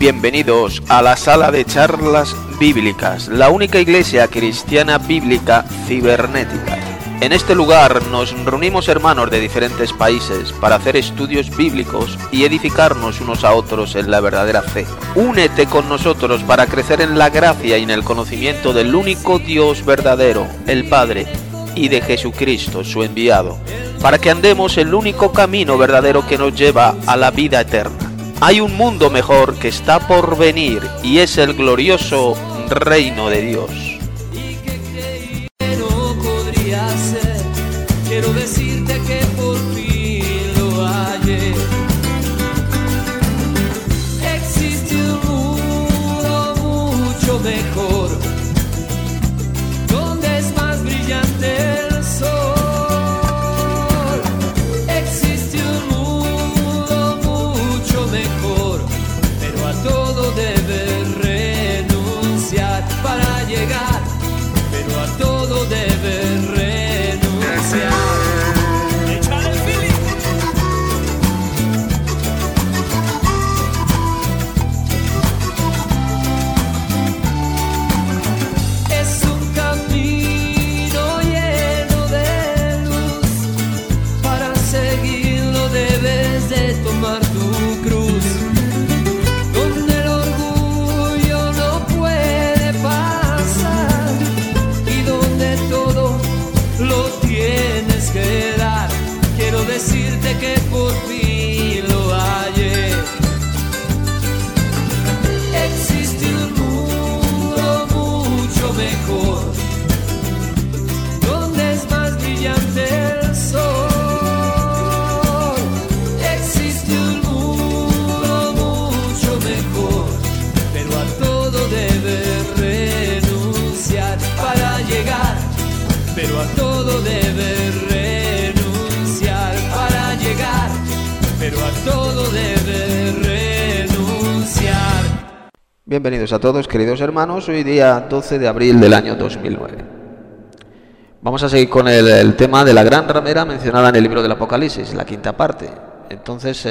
Bienvenidos a la sala de charlas bíblicas, la única iglesia cristiana bíblica cibernética. En este lugar nos reunimos hermanos de diferentes países para hacer estudios bíblicos y edificarnos unos a otros en la verdadera fe. Únete con nosotros para crecer en la gracia y en el conocimiento del único Dios verdadero, el Padre, y de Jesucristo, su enviado, para que andemos el único camino verdadero que nos lleva a la vida eterna. Hay un mundo mejor que está por venir y es el glorioso reino de Dios. Quiero decirte que por fin lo hallé. Existe un mundo mucho mejor, donde es más brillante el sol. Existe un mundo mucho mejor, pero a todo debes renunciar para llegar, pero a todo debes renunciar. Es un camino lleno de luz, para seguirlo debes de tomar tu cruz, donde el orgullo no puede pasar y donde todo lo tienes que dar. Quiero decirte que por fin lo hallé. Existe un mundo mucho mejor, donde es más brillante el sol. Existe un mundo mucho mejor, pero a todo debes renunciar para llegar, pero a todo debes renunciar para llegar, pero a todo debes renunciar. Bienvenidos a todos, queridos hermanos, hoy día 12 de abril del año 2009. Vamos a seguir con el tema de la gran ramera mencionada en el libro del Apocalipsis, la quinta parte. Entonces,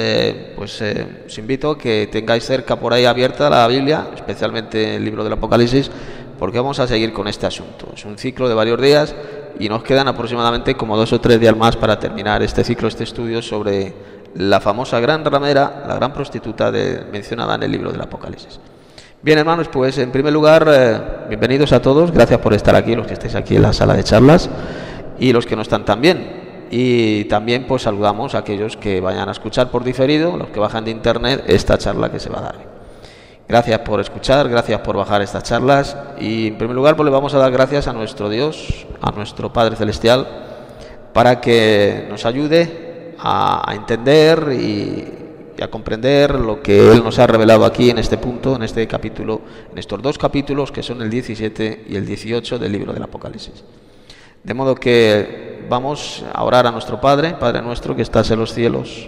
os invito a que tengáis cerca por ahí abierta la Biblia, especialmente el libro del Apocalipsis, porque vamos a seguir con este asunto. Es un ciclo de varios días y nos quedan aproximadamente como 2 o 3 días más para terminar este ciclo, este estudio sobre la famosa gran ramera, la gran prostituta mencionada en el libro del Apocalipsis. Bien, hermanos, pues en primer lugar, bienvenidos a todos, gracias por estar aquí, los que estáis aquí en la sala de charlas y los que no están también. Y también pues saludamos a aquellos que vayan a escuchar por diferido, los que bajan de internet, esta charla que se va a dar. Gracias por escuchar, gracias por bajar estas charlas y en primer lugar pues le vamos a dar gracias a nuestro Dios, a nuestro Padre Celestial, para que nos ayude a entender y a comprender lo que Él nos ha revelado aquí en este punto, en este capítulo, en estos 2 capítulos que son el 17 y el 18 del libro del Apocalipsis. De modo que vamos a orar a nuestro Padre, Padre nuestro que estás en los cielos.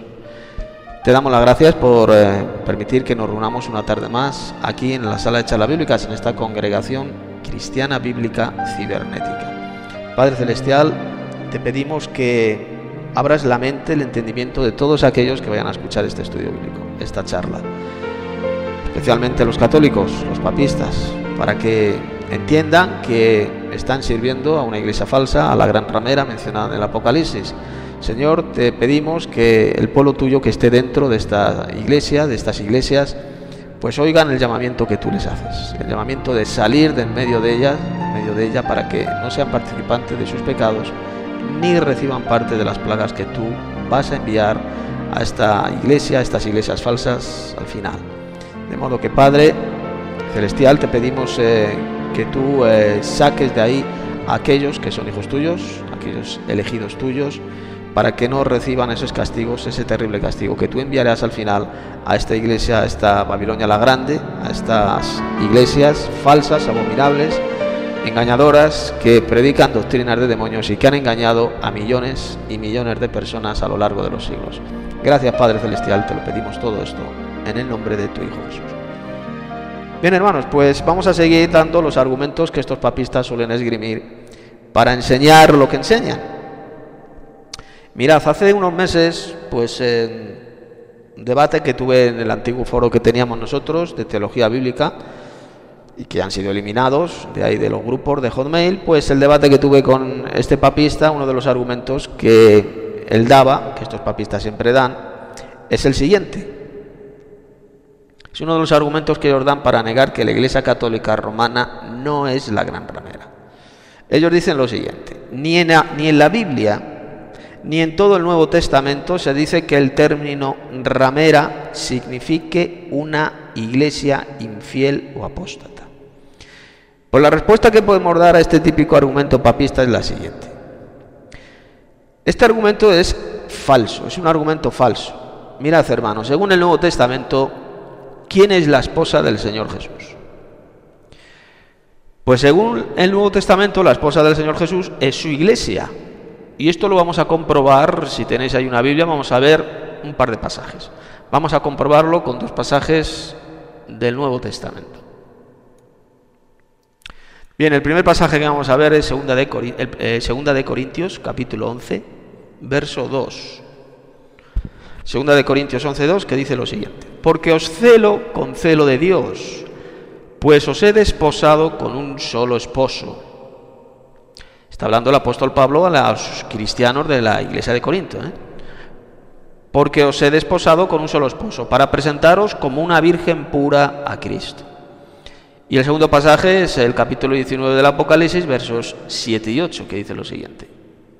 Te damos las gracias por permitir que nos reunamos una tarde más aquí en la sala de charlas bíblicas, en esta congregación cristiana bíblica cibernética. Padre Celestial, te pedimos que abras la mente, el entendimiento de todos aquellos que vayan a escuchar este estudio bíblico, esta charla, especialmente los católicos, los papistas, para que entiendan que están sirviendo a una iglesia falsa, a la gran ramera mencionada en el Apocalipsis. Señor, te pedimos que el pueblo tuyo que esté dentro de esta iglesia, de estas iglesias, pues oigan el llamamiento que tú les haces, el llamamiento de salir de en medio de ella para que no sean participantes de sus pecados ni reciban parte de las plagas que tú vas a enviar a esta iglesia, a estas iglesias falsas al final. De modo que, Padre Celestial, te pedimos que tú saques de ahí a aquellos que son hijos tuyos, aquellos elegidos tuyos, para que no reciban esos castigos, ese terrible castigo que tú enviarás al final a esta iglesia, a esta Babilonia la Grande, a estas iglesias falsas, abominables, engañadoras, que predican doctrinas de demonios y que han engañado a millones y millones de personas a lo largo de los siglos. Gracias, Padre Celestial, te lo pedimos todo esto en el nombre de tu Hijo Jesús. Bien, hermanos, pues vamos a seguir dando los argumentos que estos papistas suelen esgrimir para enseñar lo que enseñan. Mirad, hace unos meses, pues debate que tuve en el antiguo foro que teníamos nosotros de teología bíblica y que han sido eliminados de ahí de los grupos de Hotmail, pues el debate que tuve con este papista, uno de los argumentos que él daba, que estos papistas siempre dan, es el siguiente. Es uno de los argumentos que ellos dan para negar que la Iglesia Católica Romana no es la Gran Ramera. Ellos dicen lo siguiente: ni en la Biblia ni en todo el Nuevo Testamento se dice que el término ramera signifique una iglesia infiel o apóstata. Pues la respuesta que podemos dar a este típico argumento papista es la siguiente. Este argumento es falso, es un argumento falso. Mirad, hermanos, según el Nuevo Testamento, ¿quién es la esposa del Señor Jesús? Pues según el Nuevo Testamento, la esposa del Señor Jesús es su iglesia. Y esto lo vamos a comprobar, si tenéis ahí una Biblia, vamos a ver un par de pasajes. Vamos a comprobarlo con dos pasajes del Nuevo Testamento. Bien, el primer pasaje que vamos a ver es segunda de Corintios, capítulo 11, verso 2. Segunda de Corintios 11, 2, que dice lo siguiente: porque os celo con celo de Dios, pues os he desposado con un solo esposo. Está hablando el apóstol Pablo a los cristianos de la iglesia de Corinto, porque os he desposado con un solo esposo, para presentaros como una virgen pura a Cristo. Y el segundo pasaje es el capítulo 19 del Apocalipsis, versos 7 y 8, que dice lo siguiente: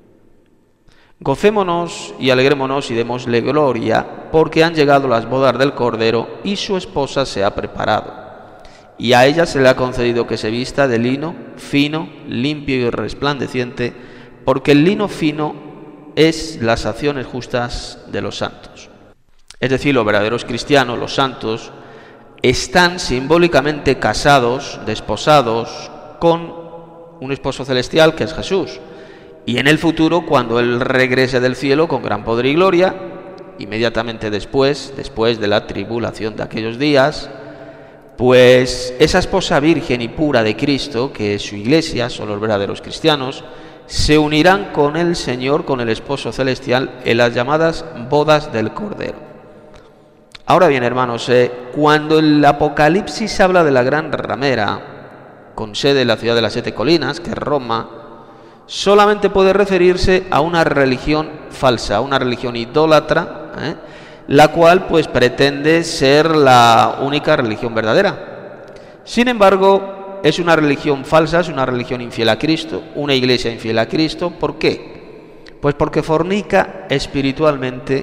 gocémonos y alegrémonos y démosle gloria, porque han llegado las bodas del Cordero y su esposa se ha preparado. Y a ella se le ha concedido que se vista de lino fino, limpio y resplandeciente, porque el lino fino es las acciones justas de los santos. Es decir, los verdaderos cristianos, los santos, están simbólicamente casados, desposados con un esposo celestial que es Jesús. Y en el futuro, cuando Él regrese del cielo con gran poder y gloria, inmediatamente después de la tribulación de aquellos días, pues esa esposa virgen y pura de Cristo, que es su iglesia, son los verdaderos cristianos, se unirán con el Señor, con el esposo celestial, en las llamadas bodas del Cordero. Ahora bien, hermanos, cuando el Apocalipsis habla de la gran ramera, con sede en la ciudad de las 7 colinas, que es Roma, solamente puede referirse a una religión falsa, a una religión idólatra, la cual pues pretende ser la única religión verdadera. Sin embargo, es una religión falsa, es una religión infiel a Cristo, una iglesia infiel a Cristo. ¿Por qué? Pues porque fornica espiritualmente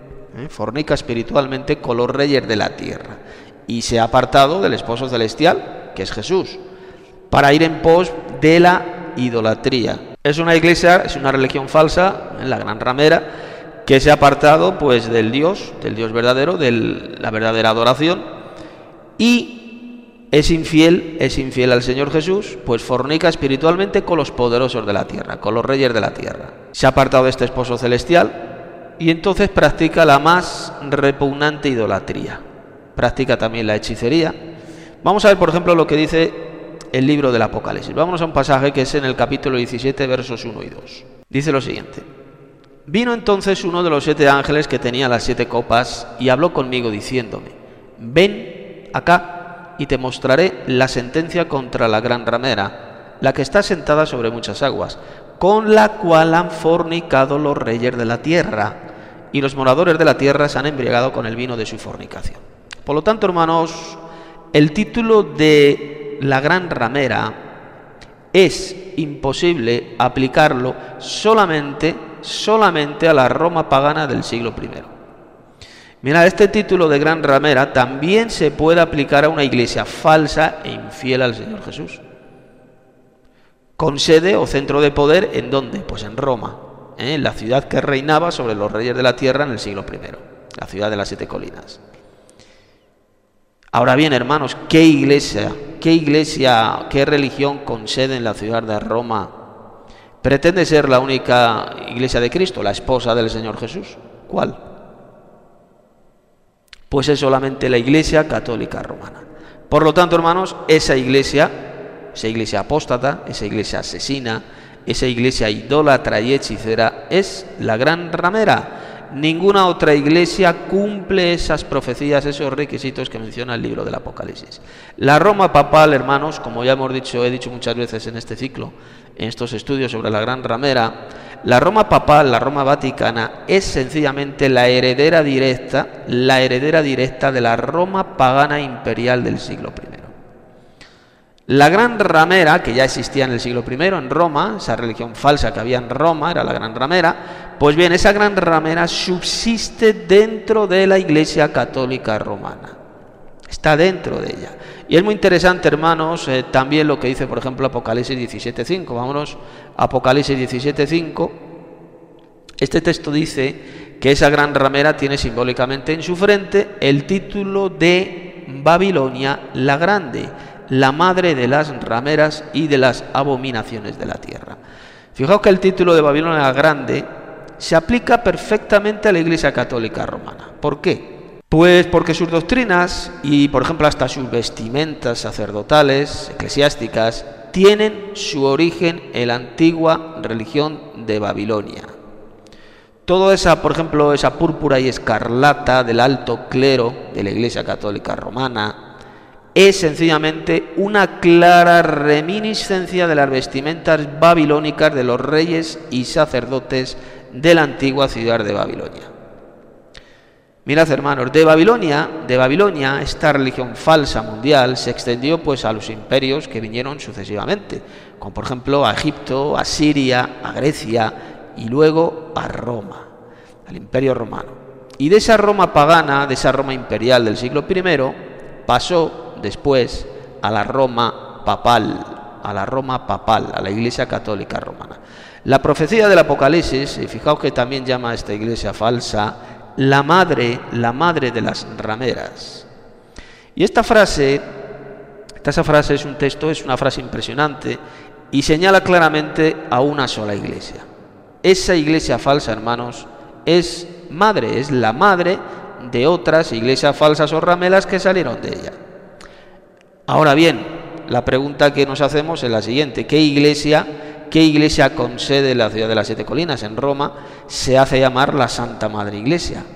con los reyes de la tierra y se ha apartado del esposo celestial, que es Jesús, para ir en pos de la idolatría. Es una iglesia, es una religión falsa, la gran ramera, que se ha apartado pues del Dios verdadero, de la verdadera adoración, y es infiel al Señor Jesús, pues fornica espiritualmente con los poderosos de la tierra, con los reyes de la tierra. Se ha apartado de este esposo celestial y entonces practica la más repugnante idolatría. Practica también la hechicería. Vamos a ver, por ejemplo, lo que dice el libro del Apocalipsis. Vámonos a un pasaje que es en el capítulo 17, versos 1 y 2. Dice lo siguiente: vino entonces uno de los 7 ángeles que tenía las 7 copas y habló conmigo diciéndome: ven acá y te mostraré la sentencia contra la gran ramera, la que está sentada sobre muchas aguas, con la cual han fornicado los reyes de la tierra, y los moradores de la tierra se han embriagado con el vino de su fornicación. Por lo tanto, hermanos, el título de la gran ramera es imposible aplicarlo solamente a la Roma pagana del siglo I. Mirad, este título de gran ramera también se puede aplicar a una iglesia falsa e infiel al Señor Jesús, con sede o centro de poder, ¿en dónde? Pues en Roma, en la ciudad que reinaba sobre los reyes de la tierra en el siglo I, la ciudad de las 7 colinas. Ahora bien, hermanos, ¿qué iglesia, qué religión con sede en la ciudad de Roma pretende ser la única iglesia de Cristo, la esposa del Señor Jesús? ¿Cuál? Pues es solamente la Iglesia Católica Romana. Por lo tanto, hermanos, esa iglesia apóstata, esa iglesia asesina, esa iglesia idólatra y hechicera es la gran ramera. Ninguna otra iglesia cumple esas profecías, esos requisitos que menciona el libro del Apocalipsis. La Roma papal, hermanos, como ya hemos dicho, he dicho muchas veces en este ciclo, en estos estudios sobre la Gran Ramera, la Roma papal, la Roma vaticana, es sencillamente la heredera directa de la Roma pagana imperial del siglo I. La Gran Ramera, que ya existía en el siglo I en Roma, esa religión falsa que había en Roma, era la Gran Ramera, pues bien, esa Gran Ramera subsiste dentro de la Iglesia Católica Romana. Está dentro de ella. Y es muy interesante, hermanos, también lo que dice, por ejemplo, Apocalipsis 17.5. Vámonos a Apocalipsis 17.5. Este texto dice que esa Gran Ramera tiene simbólicamente en su frente el título de Babilonia la Grande, la madre de las rameras y de las abominaciones de la tierra. Fijaos que el título de Babilonia la Grande se aplica perfectamente a la Iglesia Católica Romana. ¿Por qué? Pues porque sus doctrinas y, por ejemplo, hasta sus vestimentas sacerdotales, eclesiásticas, tienen su origen en la antigua religión de Babilonia. Toda esa, por ejemplo, esa púrpura y escarlata del alto clero de la Iglesia Católica Romana es sencillamente una clara reminiscencia de las vestimentas babilónicas de los reyes y sacerdotes de la antigua ciudad de Babilonia. Mirad, hermanos, de Babilonia, esta religión falsa mundial se extendió pues a los imperios que vinieron sucesivamente, como por ejemplo a Egipto, a Siria, a Grecia y luego a Roma, al Imperio Romano. Y de esa Roma pagana, de esa Roma imperial del siglo I, pasó después a la Roma papal, a la Iglesia Católica Romana. La profecía del Apocalipsis, y fijaos que también llama a esta iglesia falsa la madre de las rameras. Y esa frase es un texto, es una frase impresionante y señala claramente a una sola iglesia. Esa iglesia falsa, hermanos, es la madre de otras iglesias falsas o rameras que salieron de ella. Ahora bien, la pregunta que nos hacemos es la siguiente: ¿qué iglesia con sede en la ciudad de las Siete Colinas, en Roma, se hace llamar la Santa Madre Iglesia?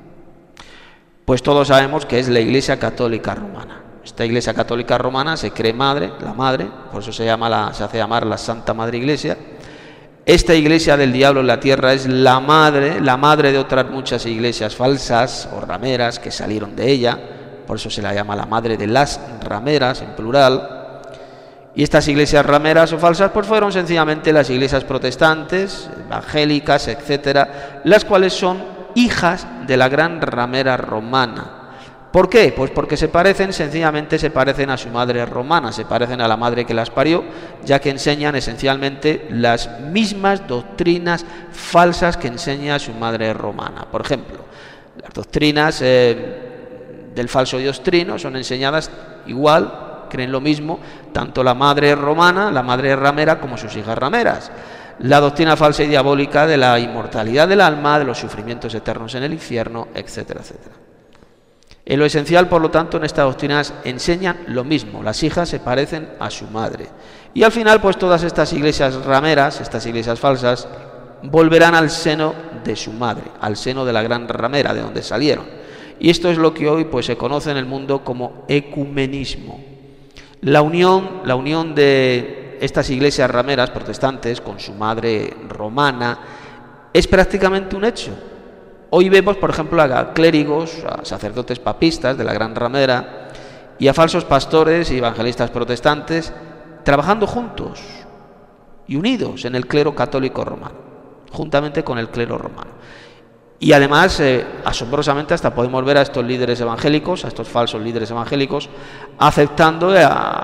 Pues todos sabemos que es la Iglesia Católica Romana. Esta Iglesia Católica Romana se cree madre, la madre, por eso se hace llamar la Santa Madre Iglesia. Esta iglesia del diablo en la tierra es la madre de otras muchas iglesias falsas o rameras que salieron de ella. Por eso se la llama la madre de las rameras, en plural. Y estas iglesias rameras o falsas pues fueron sencillamente las iglesias protestantes, evangélicas, etcétera, las cuales son hijas de la gran ramera romana. ¿Por qué? Pues porque sencillamente se parecen a su madre romana, se parecen a la madre que las parió, ya que enseñan esencialmente las mismas doctrinas falsas que enseña su madre romana. Por ejemplo, las doctrinas del falso Dios trino son enseñadas igual, creen lo mismo, tanto la madre romana, la madre ramera, como sus hijas rameras. La doctrina falsa y diabólica de la inmortalidad del alma, de los sufrimientos eternos en el infierno, etcétera, etcétera. En lo esencial, por lo tanto, en estas doctrinas enseñan lo mismo, las hijas se parecen a su madre. Y al final, pues todas estas iglesias rameras, estas iglesias falsas, volverán al seno de su madre, al seno de la gran ramera, de donde salieron. Y esto es lo que hoy pues se conoce en el mundo como ecumenismo. La unión de estas iglesias rameras protestantes con su madre romana es prácticamente un hecho. Hoy vemos, por ejemplo, a clérigos, a sacerdotes papistas de la Gran Ramera y a falsos pastores y evangelistas protestantes trabajando juntos y unidos en el clero católico romano, juntamente con el clero romano. Y además, asombrosamente, hasta podemos ver a estos líderes evangélicos, a estos falsos líderes evangélicos, aceptando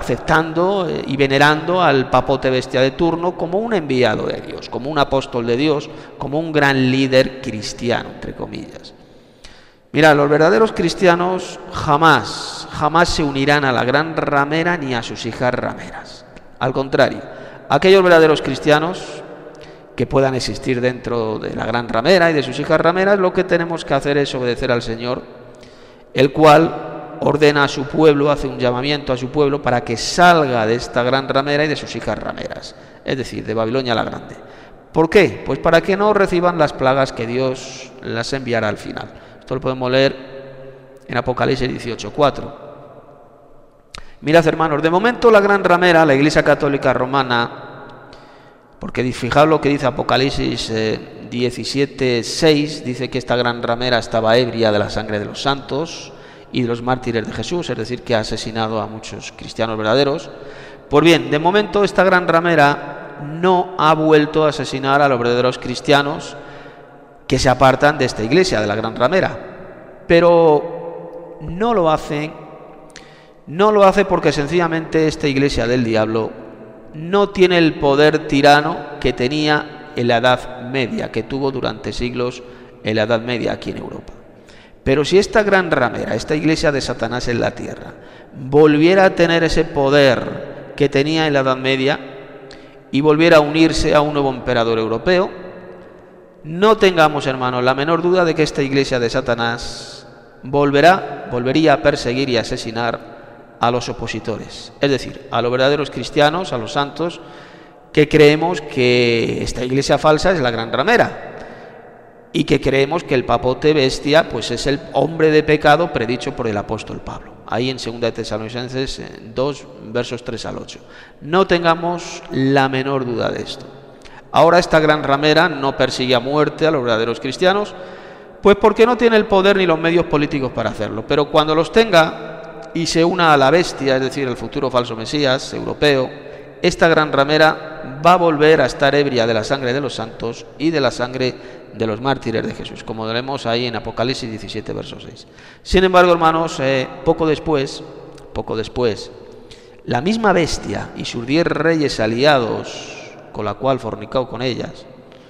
y venerando al papote bestia de turno como un enviado de Dios, como un apóstol de Dios, como un gran líder cristiano, entre comillas. Mira, los verdaderos cristianos jamás se unirán a la gran ramera ni a sus hijas rameras. Al contrario, aquellos verdaderos cristianos que puedan existir dentro de la gran ramera y de sus hijas rameras, lo que tenemos que hacer es obedecer al Señor, el cual ordena a su pueblo, hace un llamamiento a su pueblo para que salga de esta gran ramera y de sus hijas rameras, es decir, de Babilonia la Grande, ¿Por qué? Pues para que no reciban las plagas que Dios las enviará al final. Esto lo podemos leer en Apocalipsis 18:4. Mirad, hermanos, de momento la gran ramera, la Iglesia Católica Romana, porque fijaos lo que dice Apocalipsis 17:6, dice que esta gran ramera estaba ebria de la sangre de los santos y de los mártires de Jesús, es decir, que ha asesinado a muchos cristianos verdaderos. Pues bien, de momento esta gran ramera no ha vuelto a asesinar a los verdaderos cristianos que se apartan de esta iglesia, de la gran ramera, pero no lo hace porque sencillamente esta iglesia del diablo no tiene el poder tirano que tenía en la Edad Media, que tuvo durante siglos en la Edad Media aquí en Europa. Pero si esta gran ramera, esta iglesia de Satanás en la tierra, volviera a tener ese poder que tenía en la Edad Media y volviera a unirse a un nuevo emperador europeo, no tengamos, hermanos, la menor duda de que esta iglesia de Satanás volvería a perseguir y asesinar a los opositores, es decir, a los verdaderos cristianos, a los santos, que creemos que esta iglesia falsa es la gran ramera y que creemos que el papote bestia pues es el hombre de pecado predicho por el apóstol Pablo, ahí en 2 de Tesalonicenses 2, versos 3 al 8. No tengamos la menor duda de esto. Ahora esta gran ramera no persigue a muerte a los verdaderos cristianos, pues porque no tiene el poder ni los medios políticos para hacerlo, pero cuando los tenga y se una a la bestia, es decir, el futuro falso Mesías europeo, esta gran ramera va a volver a estar ebria de la sangre de los santos y de la sangre de los mártires de Jesús, como veremos ahí en Apocalipsis 17, verso 6. Sin embargo, hermanos, poco después, la misma bestia y sus 10 reyes aliados, con la cual fornicó con ellas,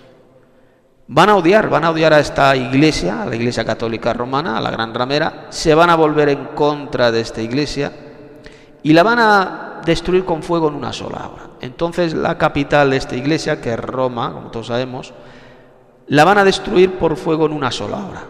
van a odiar a esta iglesia, a la Iglesia Católica Romana, a la gran ramera, se van a volver en contra de esta iglesia y la van a destruir con fuego en una sola hora. Entonces la capital de esta iglesia, que es Roma, como todos sabemos, la van a destruir por fuego en una sola hora.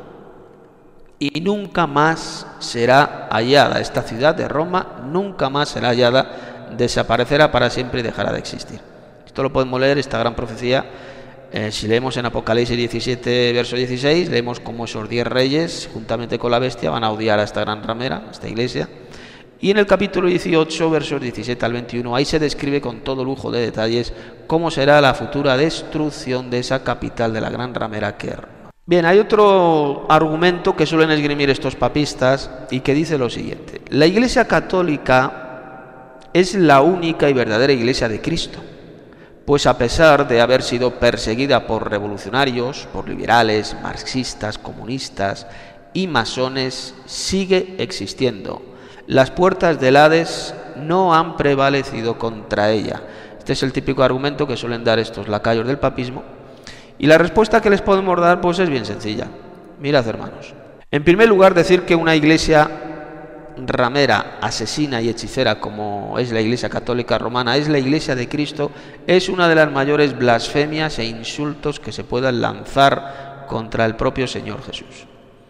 Y nunca más será hallada. Esta ciudad de Roma nunca más será hallada, desaparecerá para siempre y dejará de existir. Esto lo podemos leer, esta gran profecía. Si leemos en Apocalipsis 17, verso 16, leemos cómo esos 10 reyes, juntamente con la bestia, van a odiar a esta gran ramera, a esta iglesia. Y en el capítulo 18, versos 17 al 21, ahí se describe con todo lujo de detalles cómo será la futura destrucción de esa capital de la gran ramera que es Roma. Bien, hay otro argumento que suelen esgrimir estos papistas y que dice lo siguiente: la Iglesia Católica es la única y verdadera iglesia de Cristo, pues a pesar de haber sido perseguida por revolucionarios, por liberales, marxistas, comunistas y masones, sigue existiendo. Las puertas del Hades no han prevalecido contra ella. Este es el típico argumento que suelen dar estos lacayos del papismo. Y la respuesta que les podemos dar pues es bien sencilla. Mirad, hermanos. En primer lugar, decir que una iglesia ramera, asesina y hechicera como es la Iglesia Católica Romana es la Iglesia de Cristo es una de las mayores blasfemias e insultos que se puedan lanzar contra el propio Señor Jesús.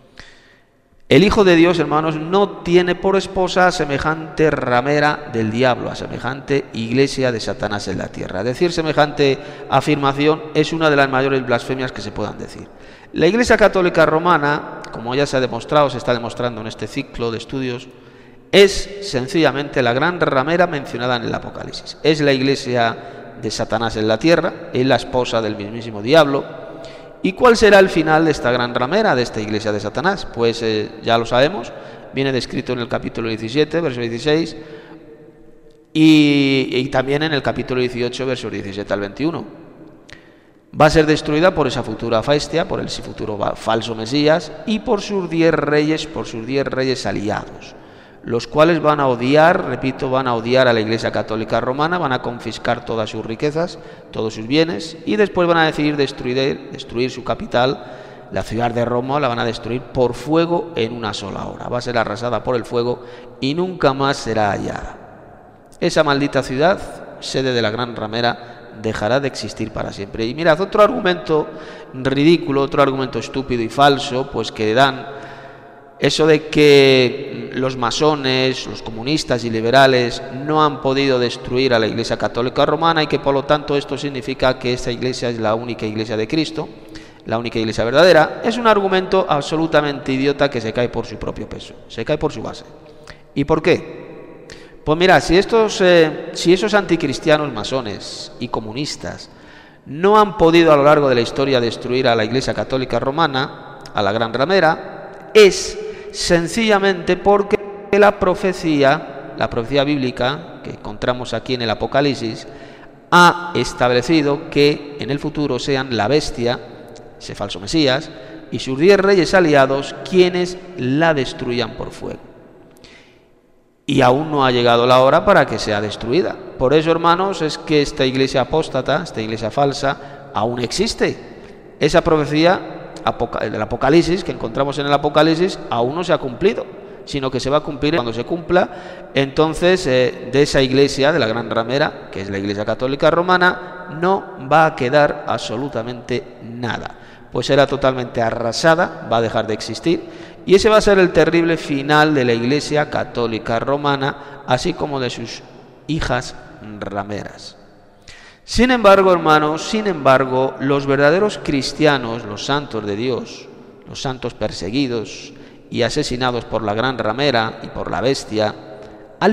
El Hijo de Dios, hermanos, no tiene por esposa a semejante ramera del diablo, a semejante iglesia de Satanás en la tierra. Decir semejante afirmación es una de las mayores blasfemias que se puedan decir. La Iglesia Católica Romana, como ya se ha demostrado, se está demostrando en este ciclo de estudios, es sencillamente la gran ramera mencionada en el Apocalipsis. Es la iglesia de Satanás en la tierra, es la esposa del mismísimo diablo. ¿Y cuál será el final de esta gran ramera, de esta iglesia de Satanás? Pues ya lo sabemos, viene descrito en el capítulo 17, verso 16, y también en el capítulo 18, versos 17 al 21. Va a ser destruida por esa futura bestia, por el futuro falso Mesías y por sus 10 reyes aliados, los cuales van a odiar, repito, van a odiar a la Iglesia Católica Romana, van a confiscar todas sus riquezas, todos sus bienes, y después van a decidir destruir su capital, la ciudad de Roma, la van a destruir por fuego en una sola hora. Va a ser arrasada por el fuego y nunca más será hallada. Esa maldita ciudad, sede de la gran ramera, dejará de existir para siempre. Y mirad, otro argumento ridículo, otro argumento estúpido y falso, pues que dan eso de que los masones, los comunistas y liberales no han podido destruir a la Iglesia Católica Romana y que por lo tanto esto significa que esta Iglesia es la única Iglesia de Cristo, la única Iglesia verdadera, es un argumento absolutamente idiota que se cae por su propio peso, se cae por su base. ¿Y por qué? Pues mira, si esos anticristianos masones y comunistas no han podido a lo largo de la historia destruir a la Iglesia Católica Romana, a la Gran Ramera, es sencillamente porque la profecía bíblica que encontramos aquí en el Apocalipsis ha establecido que en el futuro sean la bestia, ese falso Mesías, y sus 10 reyes aliados quienes la destruyan por fuego. Y aún no ha llegado la hora para que sea destruida. Por eso, hermanos, es que esta iglesia apóstata, esta iglesia falsa, aún existe. Esa profecía del Apocalipsis, que encontramos en el Apocalipsis, aún no se ha cumplido, sino que se va a cumplir cuando se cumpla. Entonces, de esa iglesia, de la Gran Ramera, que es la Iglesia Católica Romana, no va a quedar absolutamente nada, pues será totalmente arrasada, va a dejar de existir, y ese va a ser el terrible final de la Iglesia Católica Romana, así como de sus hijas rameras. Sin embargo, hermanos, los verdaderos cristianos, los santos de Dios, los santos perseguidos y asesinados por la Gran Ramera y por la bestia, al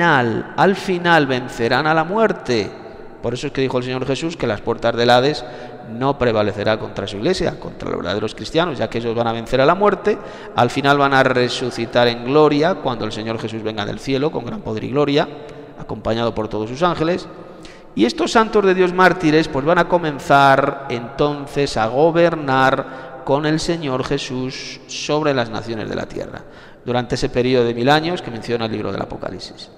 final vencerán a la muerte. Por eso es que dijo el Señor Jesús que las puertas del Hades no prevalecerá contra su iglesia, contra los verdaderos cristianos, ya que ellos van a vencer a la muerte, al final van a resucitar en gloria cuando el Señor Jesús venga del cielo con gran poder y gloria, acompañado por todos sus ángeles. Y estos santos de Dios mártires pues van a comenzar entonces a gobernar con el Señor Jesús sobre las naciones de la tierra, durante ese periodo de 1000 años que menciona el libro del Apocalipsis.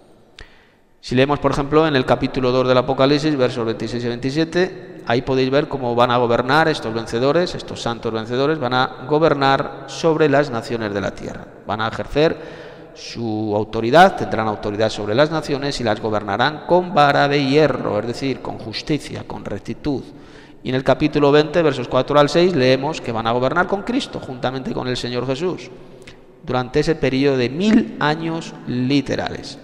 Si leemos, por ejemplo, en el capítulo 2 del Apocalipsis, versos 26 y 27, ahí podéis ver cómo van a gobernar estos vencedores, estos santos vencedores, van a gobernar sobre las naciones de la tierra. Van a ejercer su autoridad, tendrán autoridad sobre las naciones y las gobernarán con vara de hierro, es decir, con justicia, con rectitud. Y en el capítulo 20, versos 4 al 6, leemos que van a gobernar con Cristo, juntamente con el Señor Jesús, durante ese periodo de 1000 años literales.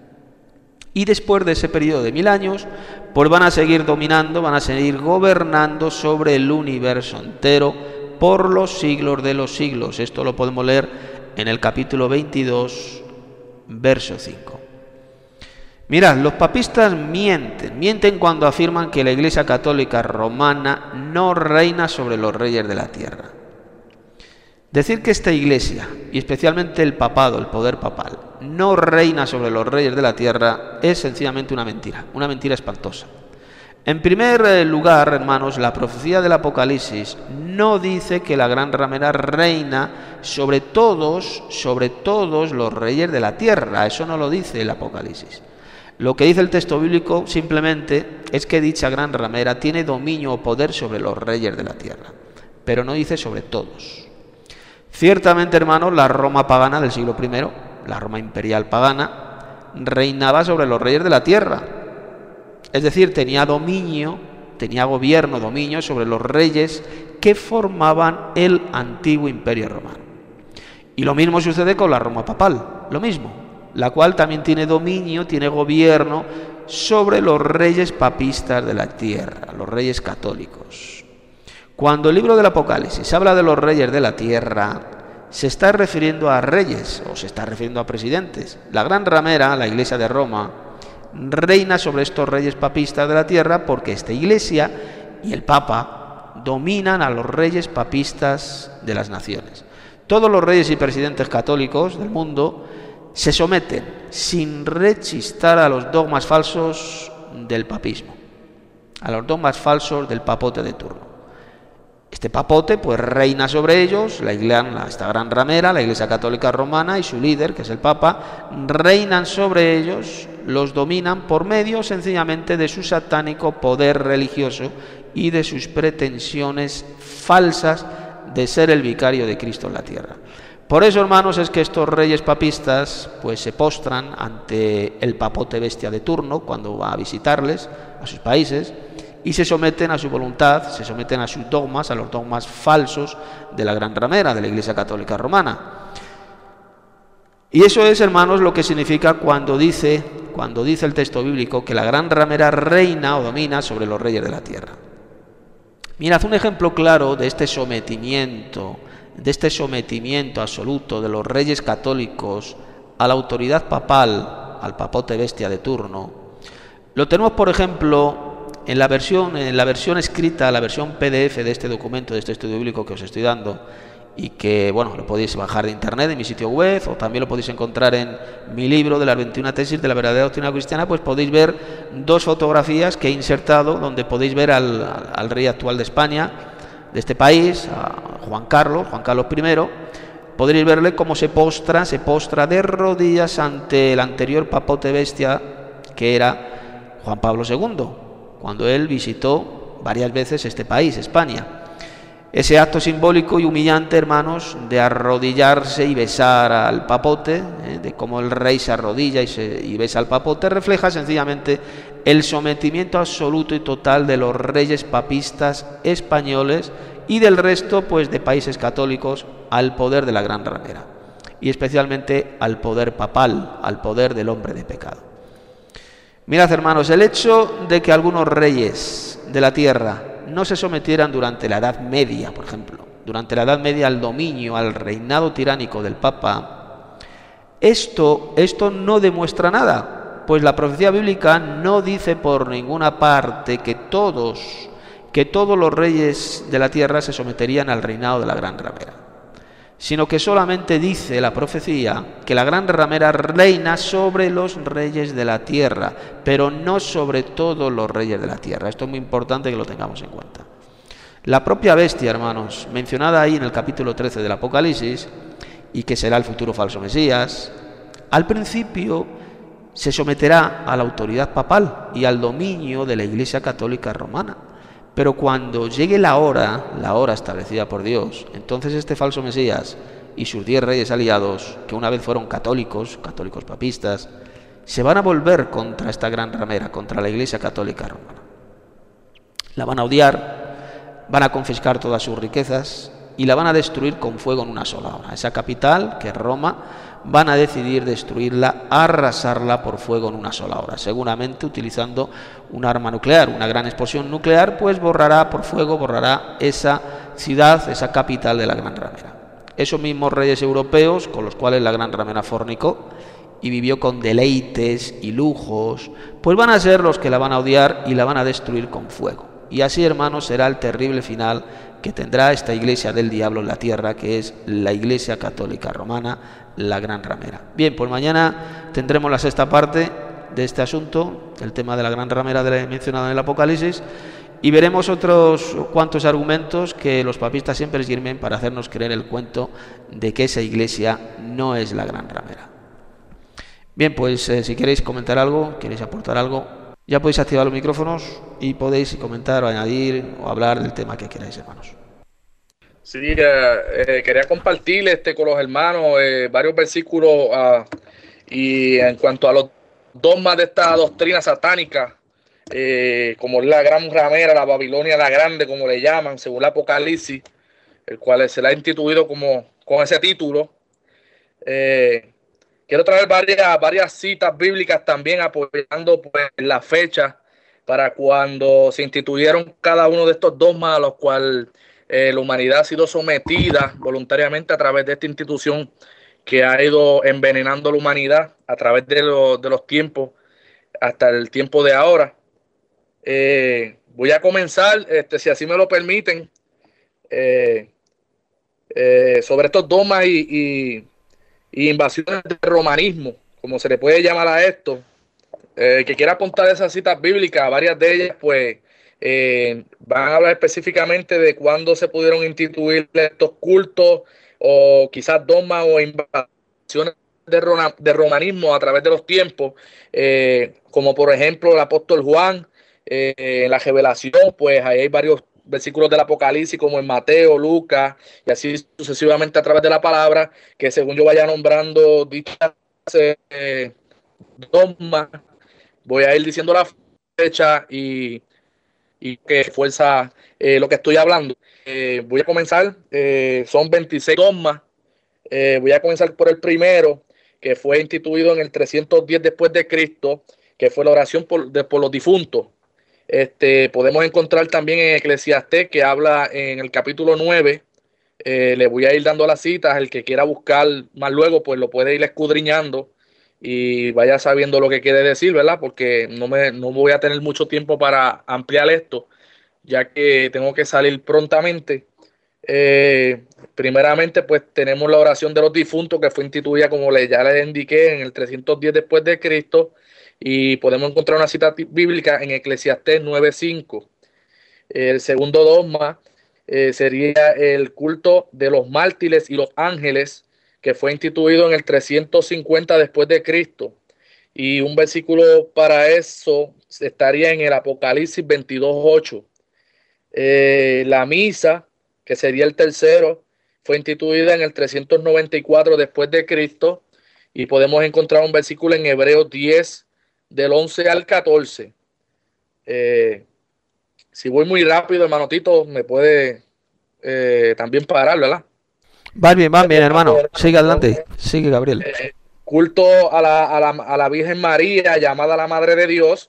Y después de ese periodo de 1000 años, pues van a seguir dominando, van a seguir gobernando sobre el universo entero por los siglos de los siglos. Esto lo podemos leer en el capítulo 22, verso 5. Mirad, los papistas mienten cuando afirman que la Iglesia Católica Romana no reina sobre los reyes de la tierra. Decir que esta iglesia, y especialmente el papado, el poder papal, no reina sobre los reyes de la tierra es sencillamente una mentira espantosa. En primer lugar, hermanos, la profecía del Apocalipsis no dice que la Gran Ramera reina sobre todos los reyes de la tierra. Eso no lo dice el Apocalipsis. Lo que dice el texto bíblico simplemente es que dicha Gran Ramera tiene dominio o poder sobre los reyes de la tierra, pero no dice sobre todos. Ciertamente, hermanos, la Roma pagana del siglo I, la Roma imperial pagana, reinaba sobre los reyes de la tierra. Es decir, tenía dominio sobre los reyes que formaban el antiguo imperio romano. Y lo mismo sucede con la Roma papal, lo mismo, la cual también tiene dominio, tiene gobierno sobre los reyes papistas de la tierra, los reyes católicos. Cuando el libro del Apocalipsis habla de los reyes de la tierra, se está refiriendo a reyes o se está refiriendo a presidentes. La Gran Ramera, la Iglesia de Roma, reina sobre estos reyes papistas de la tierra porque esta Iglesia y el Papa dominan a los reyes papistas de las naciones. Todos los reyes y presidentes católicos del mundo se someten sin rechistar a los dogmas falsos del papismo, a los dogmas falsos del papote de turno. Este papote pues reina sobre ellos, esta Gran Ramera, la Iglesia Católica Romana y su líder, que es el Papa, reinan sobre ellos, los dominan por medio sencillamente de su satánico poder religioso y de sus pretensiones falsas de ser el vicario de Cristo en la tierra. Por eso, hermanos, es que estos reyes papistas pues se postran ante el papote bestia de turno cuando va a visitarles a sus países y se someten a su voluntad, se someten a sus dogmas, a los dogmas falsos de la Gran Ramera, de la Iglesia Católica Romana. Y eso es, hermanos, lo que significa cuando dice el texto bíblico que la gran ramera reina o domina sobre los reyes de la tierra. Mirad, un ejemplo claro de este sometimiento absoluto de los reyes católicos a la autoridad papal, al papote bestia de turno. Lo tenemos, por ejemplo, en la versión escrita, la versión PDF de este documento, de este estudio bíblico que os estoy dando, y que, bueno, lo podéis bajar de internet en mi sitio web, o también lo podéis encontrar en mi libro de las 21 tesis de la verdadera doctrina cristiana. Pues podéis ver dos fotografías que he insertado, donde podéis ver al rey actual de España, de este país, a Juan Carlos I. Podréis verle cómo se postra de rodillas ante el anterior papote bestia, que era Juan Pablo II, cuando él visitó varias veces este país, España. Ese acto simbólico y humillante, hermanos, de arrodillarse y besar al papote, de cómo el rey se arrodilla y besa al papote, refleja sencillamente el sometimiento absoluto y total de los reyes papistas españoles y del resto, pues, de países católicos al poder de la gran ramera, y especialmente al poder papal, al poder del hombre de pecado. Mirad, hermanos, el hecho de que algunos reyes de la tierra no se sometieran durante la Edad Media, por ejemplo, durante la Edad Media, al dominio, al reinado tiránico del Papa, esto no demuestra nada, pues la profecía bíblica no dice por ninguna parte que todos los reyes de la tierra se someterían al reinado de la gran ramera, sino que solamente dice la profecía que la gran ramera reina sobre los reyes de la tierra, pero no sobre todos los reyes de la tierra. Esto es muy importante que lo tengamos en cuenta. La propia bestia, hermanos, mencionada ahí en el capítulo 13 del Apocalipsis, y que será el futuro falso Mesías, al principio se someterá a la autoridad papal y al dominio de la Iglesia Católica Romana. Pero cuando llegue la hora establecida por Dios, entonces este falso Mesías y sus 10 reyes aliados, que una vez fueron católicos papistas, se van a volver contra esta gran ramera, contra la Iglesia Católica Romana. La van a odiar, van a confiscar todas sus riquezas y la van a destruir con fuego en una sola hora. Esa capital, que es Roma, van a decidir destruirla, arrasarla por fuego en una sola hora, seguramente utilizando un arma nuclear, una gran explosión nuclear, pues borrará esa ciudad, esa capital de la gran ramera. Esos mismos reyes europeos con los cuales la gran ramera fornicó y vivió con deleites y lujos, pues van a ser los que la van a odiar y la van a destruir con fuego. Y así, hermanos, será el terrible final que tendrá esta iglesia del diablo en la tierra, que es la Iglesia Católica Romana, la gran ramera. Bien, pues mañana tendremos la sexta parte de este asunto, el tema de la gran ramera mencionado en el Apocalipsis, y veremos otros cuantos argumentos que los papistas siempre esgrimen para hacernos creer el cuento de que esa iglesia no es la gran ramera. Bien, pues si queréis comentar algo, queréis aportar algo, ya podéis activar los micrófonos y podéis comentar o añadir o hablar del tema que queráis, hermanos. Sí, quería compartir con los hermanos varios versículos y en cuanto a los dogmas de esta doctrina satánica, como la gran ramera, la Babilonia la grande, como le llaman, según el Apocalipsis, el cual se le ha instituido con ese título. Quiero traer varias citas bíblicas también apoyando, pues, la fecha para cuando se instituyeron cada uno de estos dogmas a los cuales la humanidad ha sido sometida voluntariamente a través de esta institución que ha ido envenenando a la humanidad a través de los tiempos hasta el tiempo de ahora. Voy a comenzar, si así me lo permiten, sobre estos dogmas y invasiones del romanismo, como se le puede llamar a esto. Que quiera apuntar esas citas bíblicas, varias de ellas, pues, van a hablar específicamente de cuándo se pudieron instituir estos cultos o quizás dogmas o invasiones de romanismo a través de los tiempos, como por ejemplo el apóstol Juan, en la Revelación, pues ahí hay varios versículos del Apocalipsis como en Mateo, Lucas y así sucesivamente a través de la palabra, que según yo vaya nombrando dichas dogmas, voy a ir diciendo la fecha y que fuerza lo que estoy hablando. Voy a comenzar, son 26 dogmas. Voy a comenzar por el primero, que fue instituido en el 310 después de Cristo, que fue la oración por los difuntos. Podemos encontrar también en Eclesiastés, que habla en el capítulo 9. Le voy a ir dando las citas. El que quiera buscar más luego, pues lo puede ir escudriñando y vaya sabiendo lo que quiere decir, ¿verdad? Porque no voy a tener mucho tiempo para ampliar esto, ya que tengo que salir prontamente. Primeramente, pues tenemos la oración de los difuntos, que fue instituida, como ya les indiqué, en el 310 después de Cristo, y podemos encontrar una cita bíblica en Eclesiastés 9:5. El segundo dogma sería el culto de los mártires y los ángeles, que fue instituido en el 350 después de Cristo. Y un versículo para eso estaría en el Apocalipsis 22:8. La misa, que sería el tercero, fue instituida en el 394 después de Cristo, y podemos encontrar un versículo en Hebreos 10 del 11 al 14. Si voy muy rápido, hermano Tito, me puede también parar, ¿verdad? Van bien, hermano. Sigue adelante. Sigue, Gabriel. Culto a la Virgen María, llamada la Madre de Dios,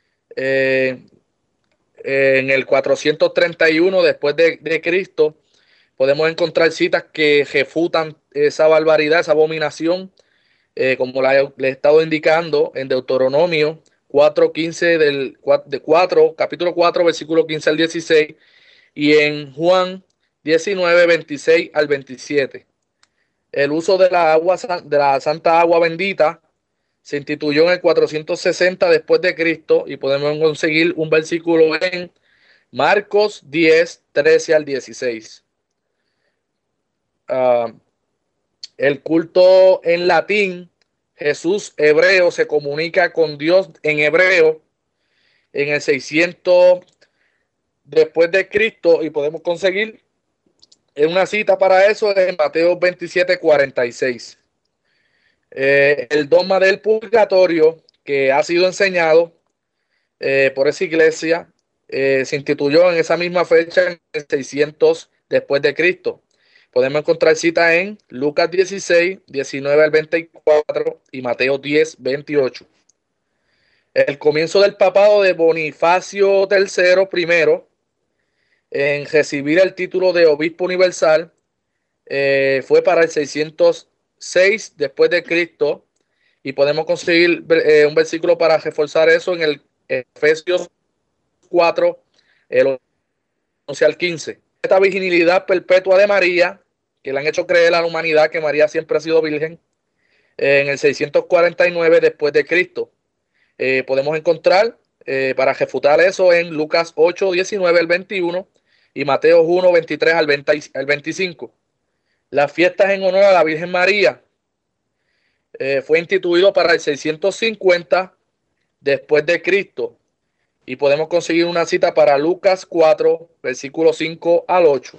en el 431 después de Cristo. Podemos encontrar citas que refutan esa barbaridad, esa abominación, como le he estado indicando en Deuteronomio 4:15 capítulo 4, versículo 15 al 16, y en Juan 19:26 al 27. El uso de la santa agua bendita se instituyó en el 460 después de Cristo, y podemos conseguir un versículo en Marcos 10:13 al 16. El culto en latín, Jesús hebreo, se comunica con Dios en hebreo en el 600 después de Cristo, y podemos conseguir una cita para eso en Mateo 27:46. El dogma del purgatorio, que ha sido enseñado por esa iglesia, se instituyó en esa misma fecha, en el 600 después de Cristo. Podemos encontrar cita en Lucas 16, 19 al 24 y Mateo 10, 28. El comienzo del papado de Bonifacio III primero en recibir el título de obispo universal fue para el 606 después de Cristo, y podemos conseguir un versículo para reforzar eso en el Efesios 4, el 11 al 15. Esta virginidad perpetua de María, que le han hecho creer a la humanidad que María siempre ha sido virgen, en el 649 después de Cristo. Podemos encontrar para refutar eso en Lucas 8, 19 al 21 y Mateo 1, 23 al 25. Las fiestas en honor a la Virgen María fue instituido para el 650 después de Cristo, y podemos conseguir una cita para Lucas 4, versículos 5 al 8.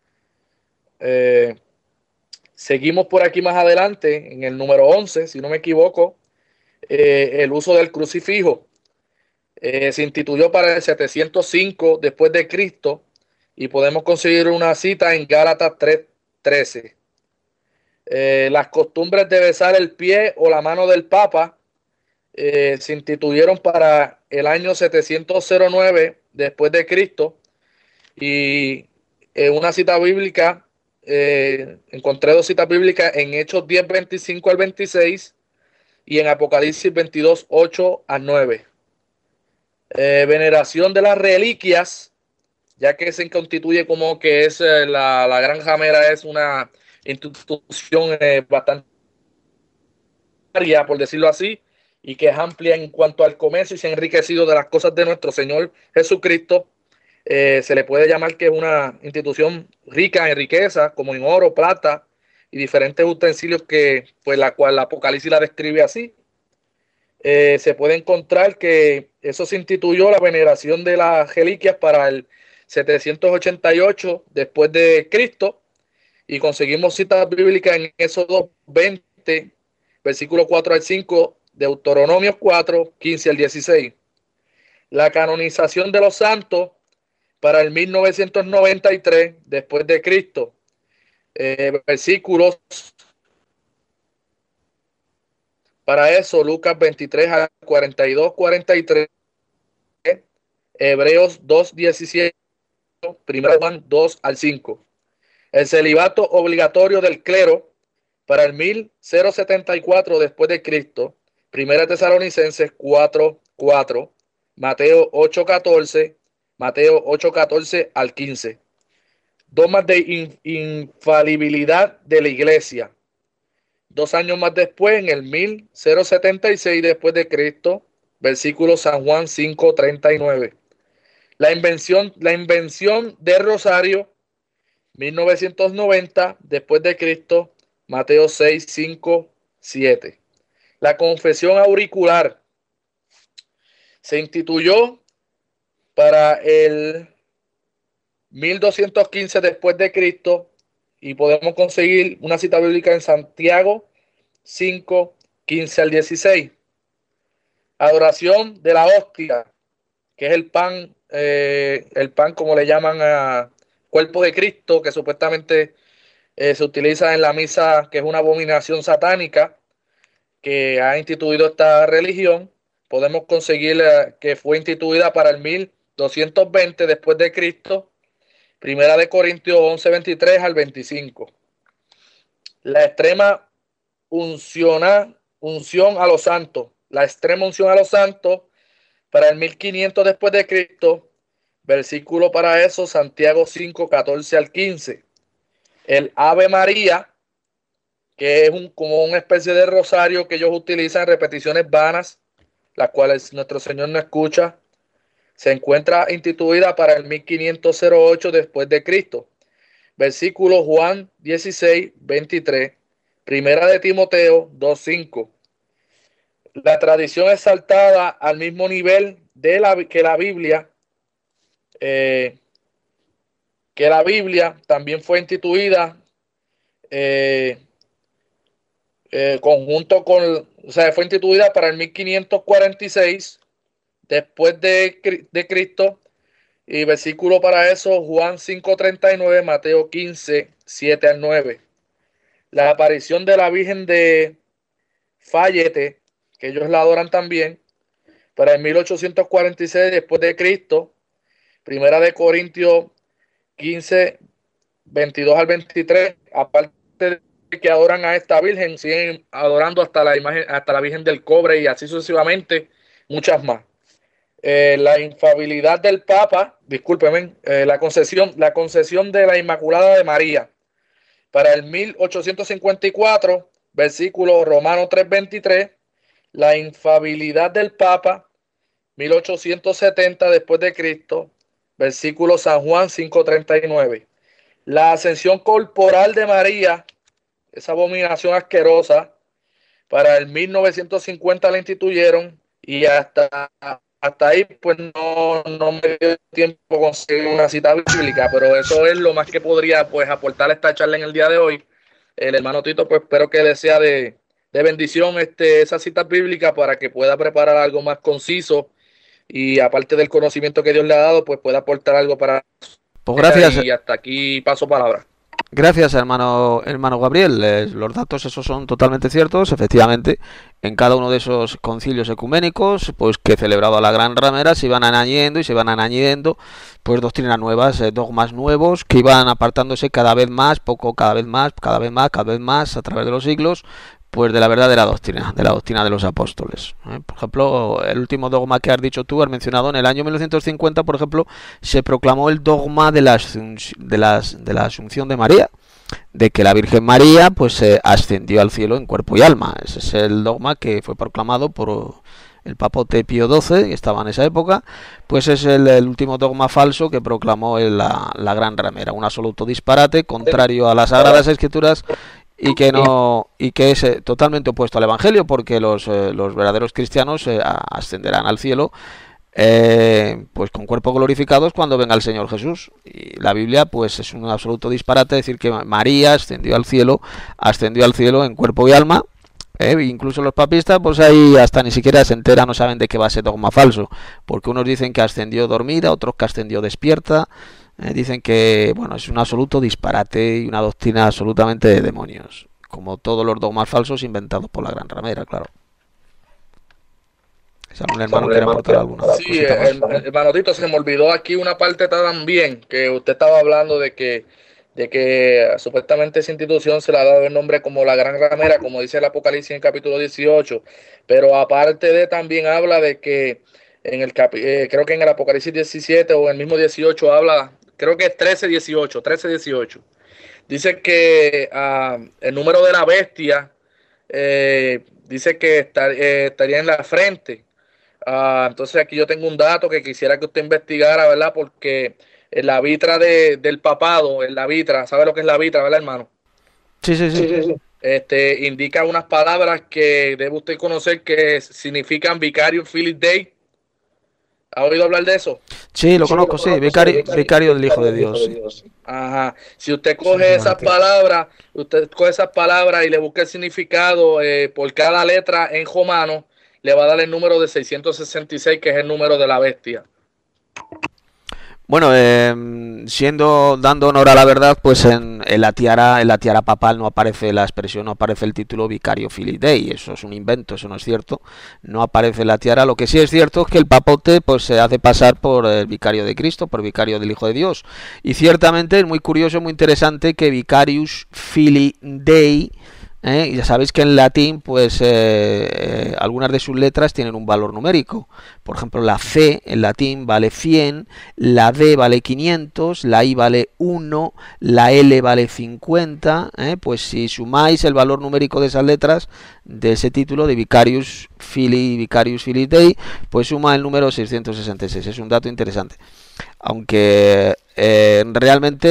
Seguimos por aquí más adelante, en el número 11, si no me equivoco, el uso del crucifijo. Se instituyó para el 705 después de Cristo, y podemos conseguir una cita en Gálatas 3:13. Las costumbres de besar el pie o la mano del Papa se instituyeron para el año 709 después de Cristo, y una cita bíblica, encontré dos citas bíblicas en Hechos 10, 25 al 26 y en Apocalipsis 22, 8 al 9. Veneración de las reliquias, ya que se constituye como que es la Gran Ramera es una institución bastante amplia, por decirlo así, y que es amplia en cuanto al comercio, y se ha enriquecido de las cosas de nuestro Señor Jesucristo. Se le puede llamar que es una institución rica en riqueza, como en oro, plata y diferentes utensilios, que pues la cual la Apocalipsis la describe así. Se puede encontrar que eso se instituyó, la veneración de las reliquias, para el 788 después de Cristo, y conseguimos citas bíblicas en Éxodo 20, versículo 4 al 5, Deuteronomio 4, 15 al 16. La canonización de los santos para el 1993 después de Cristo, versículos para eso Lucas 23 al 42, 43, Hebreos 2, 17, 1 Juan 2 al 5. El celibato obligatorio del clero para el 1074 después de Cristo, 1 Tesalonicenses 4, 4, Mateo 8, 14, Mateo 8, 14 al 15. Dogmas de infalibilidad de la iglesia. 2 años más después, en el 1076 después de Cristo, versículo San Juan 5, 39. La invención del rosario, 1990 después de Cristo, Mateo 6, 5, 7. La confesión auricular se instituyó para el 1215 después de Cristo y podemos conseguir una cita bíblica en Santiago 5, 15 al 16. Adoración de la hostia, que es el pan como le llaman a cuerpo de Cristo, que supuestamente se utiliza en la misa, que es una abominación satánica que ha instituido esta religión. Podemos conseguir que fue instituida para el 1220 después de Cristo, Primera de Corintios 11, 23 al 25. La extrema unción a los santos. La extrema unción a los santos para el 1500 después de Cristo. Versículo para eso, Santiago 5, 14 al 15. El Ave María, que es como una especie de rosario que ellos utilizan en repeticiones vanas, las cuales nuestro Señor no escucha, se encuentra instituida para el 1508 después de Cristo. Versículo Juan 16, 23. Primera de Timoteo 2, 5. La tradición exaltada al mismo nivel que la Biblia, también fue instituida fue instituida para el 1546 después de Cristo, y versículo para eso Juan 5:39, Mateo 15, 7 al 9. La aparición de la Virgen de Fayette, que ellos la adoran también, para el 1846 después de Cristo. Primera de Corintios 15, 22 al 23. Aparte de que adoran a esta Virgen, siguen adorando hasta la imagen, hasta la Virgen del Cobre y así sucesivamente, muchas más. La infabilidad del Papa, discúlpenme, la concesión de la Inmaculada de María para el 1854, versículo Romano 3:23. La infabilidad del Papa, 1870 después de Cristo, versículo San Juan 5:39. La ascensión corporal de María, esa abominación asquerosa, para el 1950 la instituyeron, y hasta ahí pues no me dio tiempo conseguir una cita bíblica, pero eso es lo más que podría pues aportar esta charla en el día de hoy. El hermano Tito, pues espero que desea de bendición esa cita bíblica para que pueda preparar algo más conciso, y aparte del conocimiento que Dios le ha dado, pues pueda aportar algo para... Pues gracias. Y hasta aquí paso palabra. Gracias, hermano Gabriel. Los datos esos son totalmente ciertos. Efectivamente, en cada uno de esos concilios ecuménicos, pues que celebraba la Gran Ramera, se iban añadiendo, pues doctrinas nuevas, dogmas nuevos, que iban apartándose cada vez más, cada vez más, a través de los siglos, pues de la verdadera doctrina, de la doctrina de los apóstoles. Por ejemplo, el último dogma que has dicho tú, has mencionado, en el año 1950, por ejemplo, se proclamó el dogma de la Asunción de María, de que la Virgen María pues ascendió al cielo en cuerpo y alma. Ese es el dogma que fue proclamado por el papote Pío XII, que estaba en esa época. Pues es el último dogma falso que proclamó la Gran Ramera, un absoluto disparate, contrario a las Sagradas Escrituras, y que es totalmente opuesto al Evangelio, porque los verdaderos cristianos ascenderán al cielo pues con cuerpos glorificados cuando venga el Señor Jesús. Y la Biblia pues es un absoluto disparate decir que María ascendió al cielo en cuerpo y alma. Incluso los papistas pues ahí hasta ni siquiera se enteran, no saben de qué va ese dogma falso, porque unos dicen que ascendió dormida, otros que ascendió despierta. Dicen que bueno, es un absoluto disparate y una doctrina absolutamente de demonios, como todos los dogmas falsos inventados por la Gran Ramera, claro. Si algún hermano quiere aportar alguna Sí, cosita más. hermano Tito, se me olvidó aquí una parte también, que usted estaba hablando de que supuestamente esa institución se le ha dado el nombre como la Gran Ramera, como dice el Apocalipsis en capítulo 18, pero aparte de también habla de que creo que en el Apocalipsis 17 o en el mismo 18 habla, creo que es 13-18, dice que el número de la bestia dice que estaría en la frente. Entonces aquí yo tengo un dato que quisiera que usted investigara, ¿verdad? Porque en la vitra del papado, en la vitra, ¿sabe lo que es la vitra, verdad, hermano? Sí, sí, sí. Indica unas palabras que debe usted conocer que significan Vicario Philip Day. ¿Ha oído hablar de eso? Sí, lo conozco, sí. Vicario del Hijo de Dios, sí. Ajá. Si usted Sí, coge esas Martín. palabras y le busca el significado por cada letra en romano, le va a dar el número de 666, que es el número de la bestia. Bueno, dando honor a la verdad, pues en la tiara papal no aparece la expresión, no aparece el título Vicario Filii Dei. Eso es un invento, eso no es cierto. No aparece en la tiara. Lo que sí es cierto es que el papote pues se hace pasar por el vicario de Cristo, por vicario del Hijo de Dios. Y ciertamente es muy curioso, muy interesante que Vicarius Filii Dei, y ya sabéis que en latín pues algunas de sus letras tienen un valor numérico. Por ejemplo, la C en latín vale 100, la D vale 500, la I vale 1, la L vale 50. Pues si sumáis el valor numérico de esas letras de ese título de Vicarius Filii Dei, pues suma el número 666. Es un dato interesante. Aunque realmente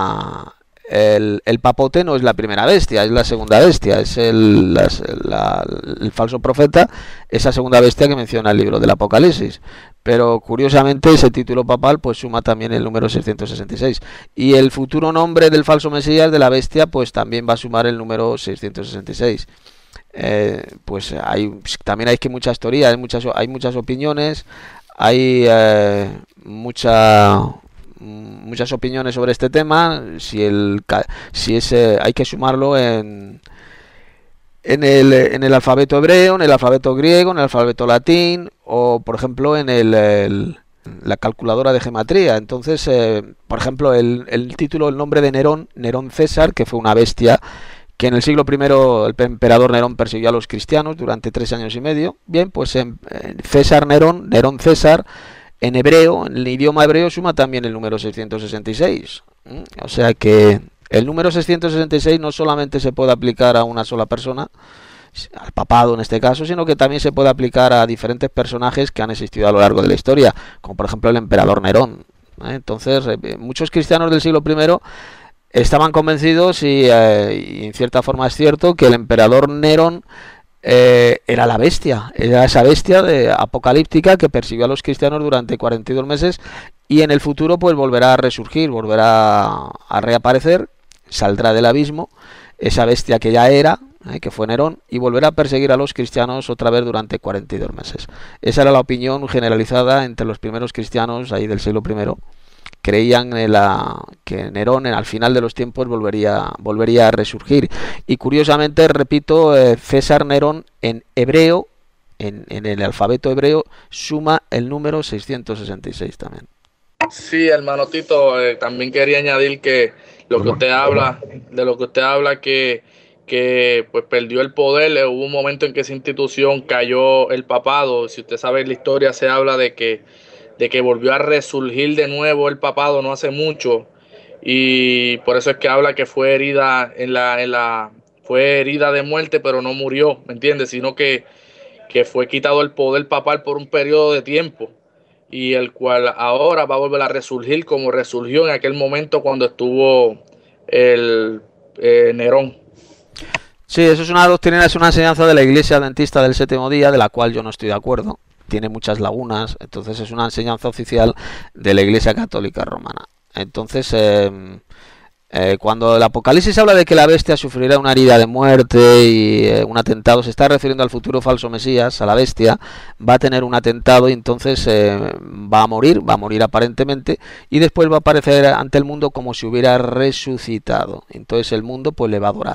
el papote no es la primera bestia, es la segunda bestia, es el falso profeta, esa segunda bestia que menciona el libro del Apocalipsis. Pero curiosamente ese título papal pues suma también el número 666. Y el futuro nombre del falso Mesías, de la bestia, pues también va a sumar el número 666. Pues también hay que muchas teorías, hay muchas opiniones, hay muchas opiniones sobre este tema. Si hay que sumarlo en el alfabeto hebreo, en el alfabeto griego, en el alfabeto latín, o por ejemplo en la calculadora de gematría. Entonces, por ejemplo, el título, el nombre de Nerón César, que fue una bestia que en el siglo I el emperador Nerón persiguió a los cristianos durante 3 años y medio. Bien, pues Nerón César, en hebreo, en el idioma hebreo, suma también el número 666. O sea que el número 666 no solamente se puede aplicar a una sola persona, al papado en este caso, sino que también se puede aplicar a diferentes personajes que han existido a lo largo de la historia, como por ejemplo el emperador Nerón. Entonces, muchos cristianos del siglo I estaban convencidos, y en cierta forma es cierto, que el emperador Nerón era la bestia, era esa bestia apocalíptica que persiguió a los cristianos durante 42 meses, y en el futuro pues volverá a resurgir, volverá a reaparecer, saldrá del abismo, esa bestia que ya era, que fue Nerón, y volverá a perseguir a los cristianos otra vez durante 42 meses. Esa era la opinión generalizada entre los primeros cristianos ahí del siglo I. Creían que Nerón al final de los tiempos volvería a resurgir. Y curiosamente, repito, César Nerón en hebreo, en el alfabeto hebreo, suma el número 666 también. Sí, hermano Tito, también quería añadir que lo que usted habla, que pues perdió el poder. Hubo un momento en que esa institución cayó el papado. Si usted sabe la historia, se habla de que volvió a resurgir de nuevo el papado no hace mucho, y por eso es que habla que fue herida fue herida de muerte, pero no murió, ¿me entiendes? Sino que fue quitado el poder papal por un periodo de tiempo, y el cual ahora va a volver a resurgir como resurgió en aquel momento cuando estuvo el Nerón. Sí, eso es una doctrina, es una enseñanza de la Iglesia Adventista del Séptimo Día, de la cual yo no estoy de acuerdo. Tiene muchas lagunas, entonces es una enseñanza oficial de la Iglesia Católica Romana. Entonces, cuando el Apocalipsis habla de que la bestia sufrirá una herida de muerte y un atentado, se está refiriendo al futuro falso Mesías, a la bestia. Va a tener un atentado y entonces va a morir aparentemente, y después va a aparecer ante el mundo como si hubiera resucitado. Entonces el mundo pues le va a adorar.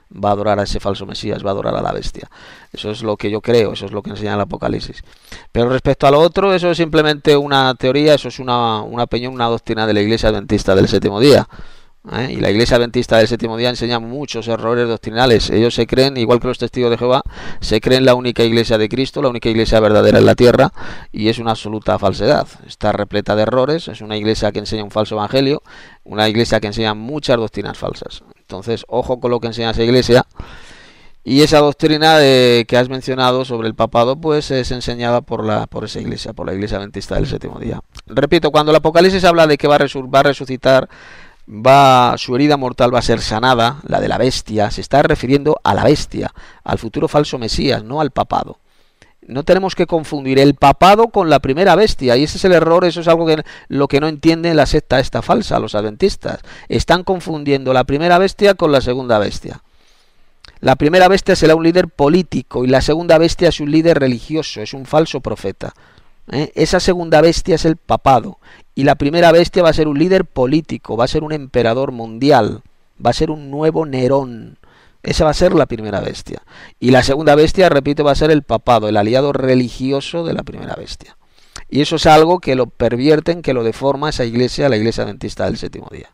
va a adorar a ese falso Mesías, va a adorar a la bestia. Eso es lo que yo creo, eso es lo que enseña el Apocalipsis. Pero respecto a lo otro, eso es simplemente una teoría, eso es una opinión, una doctrina de la Iglesia Adventista del Séptimo Día. Y la Iglesia Adventista del Séptimo Día enseña muchos errores doctrinales. Ellos se creen, igual que los testigos de Jehová, se creen la única Iglesia de Cristo, la única Iglesia verdadera en la tierra, y es una absoluta falsedad. Está repleta de errores, es una Iglesia que enseña un falso evangelio, una Iglesia que enseña muchas doctrinas falsas. Entonces, ojo con lo que enseña esa Iglesia. Y esa doctrina que has mencionado sobre el papado, pues es enseñada por esa Iglesia, por la Iglesia Adventista del Séptimo Día. Repito, cuando el Apocalipsis habla de que va a resucitar, su herida mortal va a ser sanada, la de la bestia, se está refiriendo a la bestia, al futuro falso Mesías, no al papado. No tenemos que confundir el papado con la primera bestia, y ese es el error, eso es algo que lo que no entiende la secta esta falsa, los adventistas. Están confundiendo la primera bestia con la segunda bestia. La primera bestia será un líder político y la segunda bestia es un líder religioso, es un falso profeta. Esa segunda bestia es el papado y la primera bestia va a ser un líder político, va a ser un emperador mundial, va a ser un nuevo Nerón. Esa va a ser la primera bestia. Y la segunda bestia, repito, va a ser el papado, el aliado religioso de la primera bestia. Y eso es algo que lo pervierten, que lo deforma esa iglesia, la Iglesia Adventista del Séptimo Día.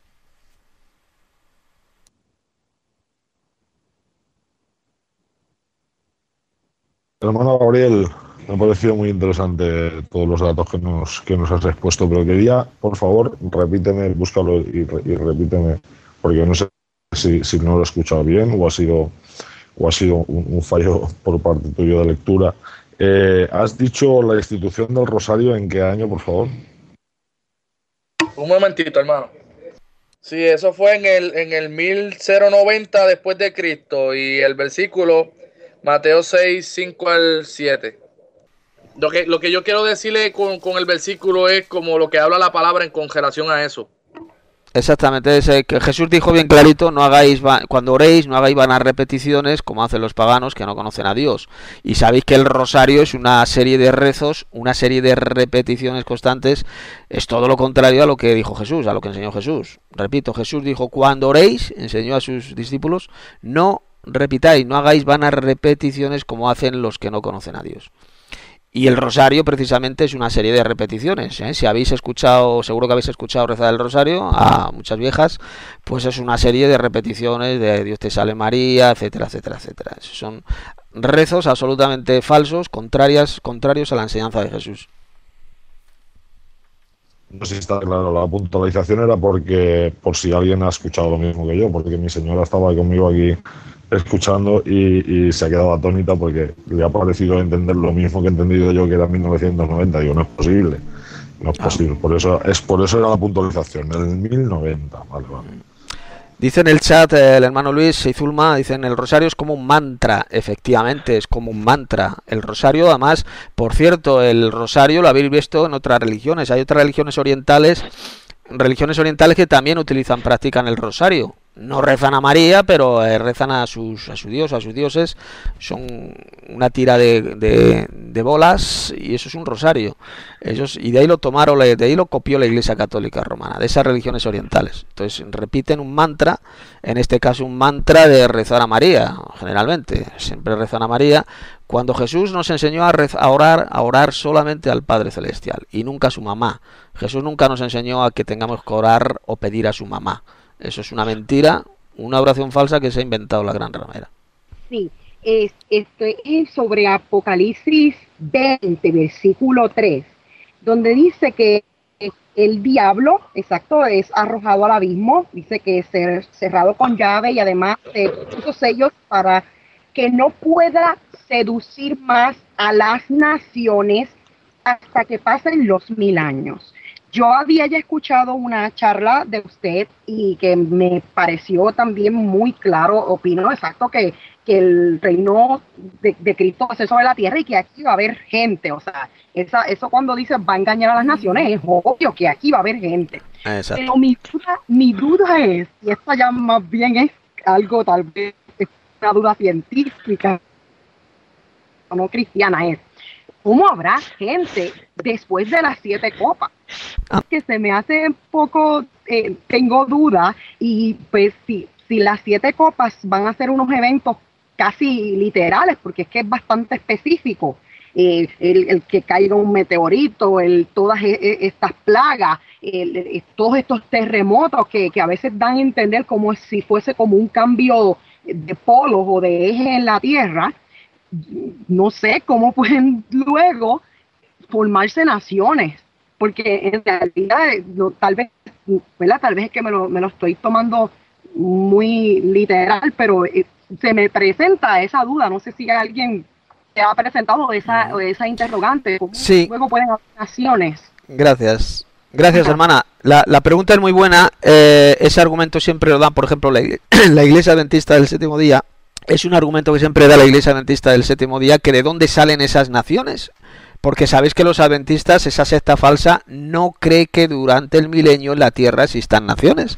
Hermano Gabriel, me ha parecido muy interesante todos los datos que nos has expuesto, pero quería, por favor, repíteme, búscalo y repíteme, porque no sé si no lo he escuchado bien o ha sido un fallo por parte tuyo de lectura. ¿Has dicho la institución del Rosario en qué año, por favor? Un momentito, hermano. Sí, eso fue en el 1090 después de Cristo, y el versículo Mateo 6, 5 al 7. Lo que yo quiero decirle con el versículo es como lo que habla la palabra en congelación a eso. Exactamente, que Jesús dijo bien clarito, cuando oréis no hagáis vanas repeticiones como hacen los paganos que no conocen a Dios. Y sabéis que el rosario es una serie de rezos, una serie de repeticiones constantes, es todo lo contrario a lo que dijo Jesús, a lo que enseñó Jesús. Repito, Jesús dijo, cuando oréis, enseñó a sus discípulos, no repitáis, no hagáis vanas repeticiones como hacen los que no conocen a Dios. Y el rosario precisamente es una serie de repeticiones, ¿eh? Si habéis escuchado, seguro que habéis escuchado rezar el rosario a muchas viejas, pues es una serie de repeticiones de Dios te salve María, etcétera, etcétera, etcétera. Son rezos absolutamente falsos, contrarios a la enseñanza de Jesús. No sé si está claro, la puntualización era por si alguien ha escuchado lo mismo que yo, porque mi señora estaba conmigo aquí escuchando y se ha quedado atónita porque le ha parecido entender lo mismo que he entendido yo, que era 1990. Digo, no es posible, no es posible. Por eso era la puntualización, el 1090. Vale. Dice en el chat el hermano Luis Seizulma, dicen el rosario es como un mantra, efectivamente es como un mantra. El rosario, además, por cierto, el rosario lo habéis visto en otras religiones. Hay otras religiones orientales que también practican el rosario. No rezan a María, pero rezan a sus dios, a sus dioses. Son una tira de bolas y eso es un rosario. Y de ahí lo tomaron, de ahí lo copió la Iglesia Católica Romana, de esas religiones orientales. Entonces repiten un mantra, en este caso un mantra de rezar a María, generalmente. Siempre rezan a María, cuando Jesús nos enseñó a orar solamente al Padre Celestial y nunca a su mamá. Jesús nunca nos enseñó a que tengamos que orar o pedir a su mamá. Eso es una mentira, una oración falsa que se ha inventado la Gran Ramera. Sí, esto es sobre Apocalipsis 20, versículo 3, donde dice que el diablo, exacto, es arrojado al abismo, dice que es cerrado con llave y además puso sellos para que no pueda seducir más a las naciones hasta que pasen los 1000 años. Yo había ya escuchado una charla de usted y que me pareció también muy claro, opino exacto que el reino de Cristo va a ser sobre la tierra y que aquí va a haber gente. O sea, eso cuando dice va a engañar a las naciones, es obvio que aquí va a haber gente. Exacto. Pero mi duda es, y esta ya más bien es algo tal vez, una duda científica, o no cristiana, es ¿cómo habrá gente después de las 7 copas? Que se me hace un poco, tengo duda, y pues si si las 7 copas van a ser unos eventos casi literales, porque es que es bastante específico, el que caiga un meteorito, todas estas plagas, todos estos terremotos que a veces dan a entender como si fuese como un cambio de polos o de eje en la Tierra. No sé cómo pueden luego formarse naciones, porque en realidad tal vez, ¿verdad? Tal vez es que me lo estoy tomando muy literal, pero se me presenta esa duda. No sé si alguien se ha presentado esa interrogante. ¿Cómo Sí. luego pueden haber naciones? Gracias. Gracias, hermana. La pregunta es muy buena. Ese argumento siempre lo dan, por ejemplo, la Iglesia Adventista del Séptimo Día. Es un argumento que siempre da la Iglesia Adventista del Séptimo Día, que de dónde salen esas naciones. Porque sabéis que los adventistas, esa secta falsa, no cree que durante el milenio en la tierra existan naciones.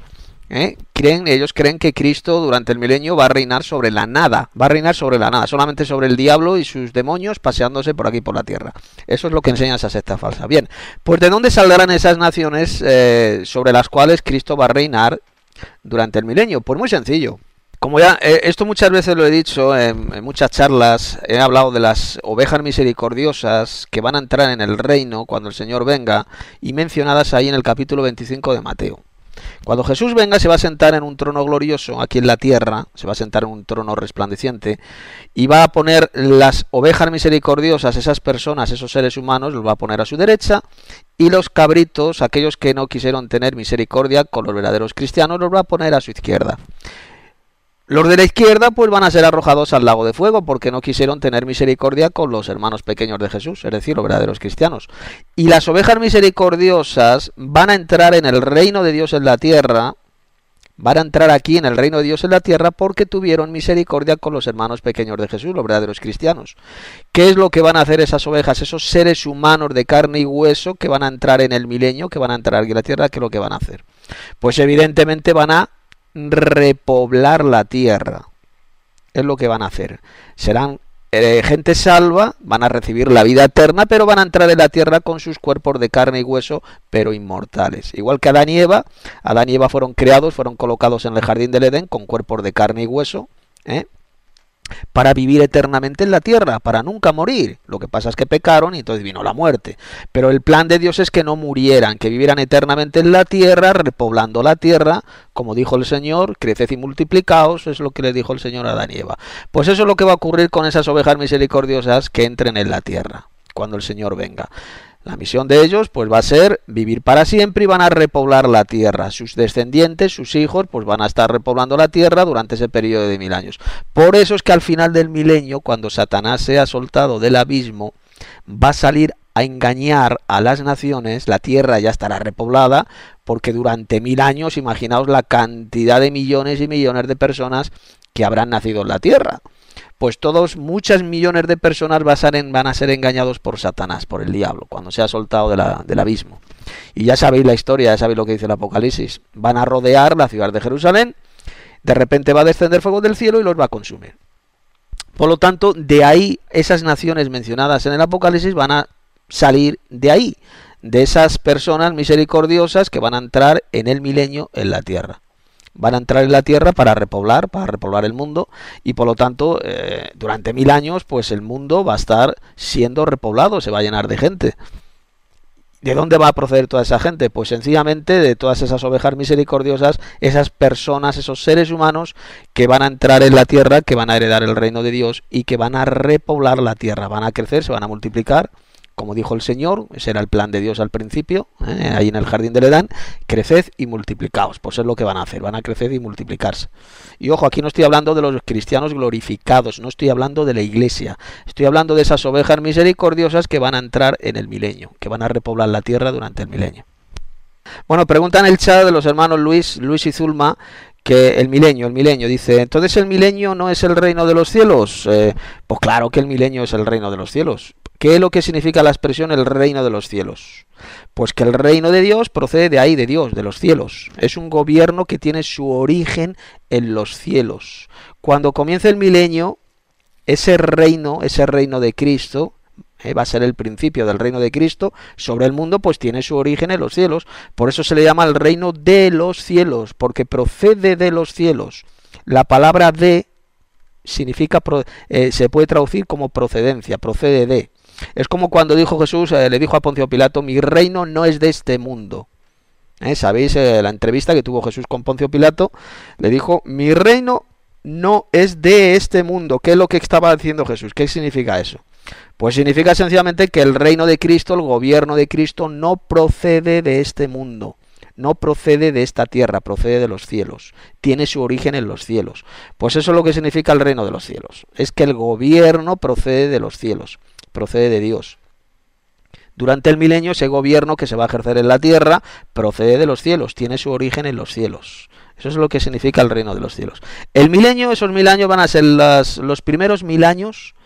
Ellos creen que Cristo durante el milenio va a reinar sobre la nada, solamente sobre el diablo y sus demonios paseándose por aquí por la tierra. Eso es lo que enseña esa secta falsa. Bien, pues ¿de dónde saldrán esas naciones sobre las cuales Cristo va a reinar durante el milenio? Pues muy sencillo. Como ya esto muchas veces lo he dicho en muchas charlas, he hablado de las ovejas misericordiosas que van a entrar en el reino cuando el Señor venga, y mencionadas ahí en el capítulo 25 de Mateo. Cuando Jesús venga, se va a sentar en un trono glorioso aquí en la tierra, se va a sentar en un trono resplandeciente, y va a poner las ovejas misericordiosas, esas personas, esos seres humanos, los va a poner a su derecha, y los cabritos, aquellos que no quisieron tener misericordia con los verdaderos cristianos, los va a poner a su izquierda. Los de la izquierda pues van a ser arrojados al lago de fuego porque no quisieron tener misericordia con los hermanos pequeños de Jesús, es decir, los verdaderos cristianos. Y las ovejas misericordiosas van a entrar en el reino de Dios en la tierra, van a entrar aquí en el reino de Dios en la tierra porque tuvieron misericordia con los hermanos pequeños de Jesús, los verdaderos cristianos. ¿Qué es lo que van a hacer esas ovejas, esos seres humanos de carne y hueso que van a entrar en el milenio, que van a entrar aquí en la tierra? ¿Qué es lo que van a hacer? Pues evidentemente van a repoblar la tierra. Es lo que van a hacer. Serán gente salva, van a recibir la vida eterna, pero van a entrar en la tierra con sus cuerpos de carne y hueso, pero inmortales. Igual que Adán y Eva fueron creados, fueron colocados en el jardín del Edén con cuerpos de carne y hueso, para vivir eternamente en la tierra, para nunca morir. Lo que pasa es que pecaron y entonces vino la muerte. Pero el plan de Dios es que no murieran, que vivieran eternamente en la tierra, repoblando la tierra, como dijo el Señor, creced y multiplicaos, es lo que le dijo el Señor a Adán y Eva. Pues eso es lo que va a ocurrir con esas ovejas misericordiosas que entren en la tierra, cuando el Señor venga. La misión de ellos pues va a ser vivir para siempre y van a repoblar la tierra. Sus descendientes, sus hijos, pues van a estar repoblando la tierra durante ese periodo de 1000 años. Por eso es que al final del milenio, cuando Satanás sea soltado del abismo, va a salir a engañar a las naciones. La tierra ya estará repoblada, porque durante 1000 años, imaginaos la cantidad de millones y millones de personas que habrán nacido en la tierra. Pues muchas millones de personas van a ser engañados por Satanás, por el diablo, cuando sea soltado del abismo. Y ya sabéis la historia, ya sabéis lo que dice el Apocalipsis. Van a rodear la ciudad de Jerusalén, de repente va a descender fuego del cielo y los va a consumir. Por lo tanto, de ahí, esas naciones mencionadas en el Apocalipsis van a salir de ahí, de esas personas misericordiosas que van a entrar en el milenio en la tierra. Van a entrar en la tierra para repoblar el mundo, y por lo tanto durante 1000 años pues el mundo va a estar siendo repoblado, se va a llenar de gente. ¿De dónde va a proceder toda esa gente? Pues sencillamente de todas esas ovejas misericordiosas, esas personas, esos seres humanos que van a entrar en la tierra, que van a heredar el reino de Dios y que van a repoblar la tierra, van a crecer, se van a multiplicar. Como dijo el Señor, ese era el plan de Dios al principio, ahí en el jardín del Edén: creced y multiplicaos. Pues es lo que van a hacer, van a crecer y multiplicarse. Y ojo, aquí no estoy hablando de los cristianos glorificados, no estoy hablando de la iglesia, estoy hablando de esas ovejas misericordiosas que van a entrar en el milenio, que van a repoblar la tierra durante el milenio. Bueno, preguntan en el chat de los hermanos Luis y Zulma, que el milenio, dice, ¿entonces el milenio no es el reino de los cielos? Pues claro que el milenio es el reino de los cielos. ¿Qué es lo que significa la expresión el reino de los cielos? Pues que el reino de Dios procede de ahí, de Dios, de los cielos. Es un gobierno que tiene su origen en los cielos. Cuando comience el milenio, ese reino de Cristo, va a ser el principio del reino de Cristo sobre el mundo, pues tiene su origen en los cielos. Por eso se le llama el reino de los cielos, porque procede de los cielos. La palabra de significa, se puede traducir como procedencia, procede de. Es como cuando dijo Jesús, le dijo a Poncio Pilato, mi reino no es de este mundo. ¿Sabéis la entrevista que tuvo Jesús con Poncio Pilato? Le dijo, mi reino no es de este mundo. ¿Qué es lo que estaba diciendo Jesús? ¿Qué significa eso? Pues significa sencillamente que el reino de Cristo, el gobierno de Cristo, no procede de este mundo. No procede de esta tierra, procede de los cielos. Tiene su origen en los cielos. Pues eso es lo que significa el reino de los cielos. Es que el gobierno procede de los cielos, procede de Dios. Durante el milenio, ese gobierno que se va a ejercer en la tierra procede de los cielos, tiene su origen en los cielos. Eso es lo que significa el reino de los cielos. El milenio, esos 1000 años van a ser los primeros 1000 años,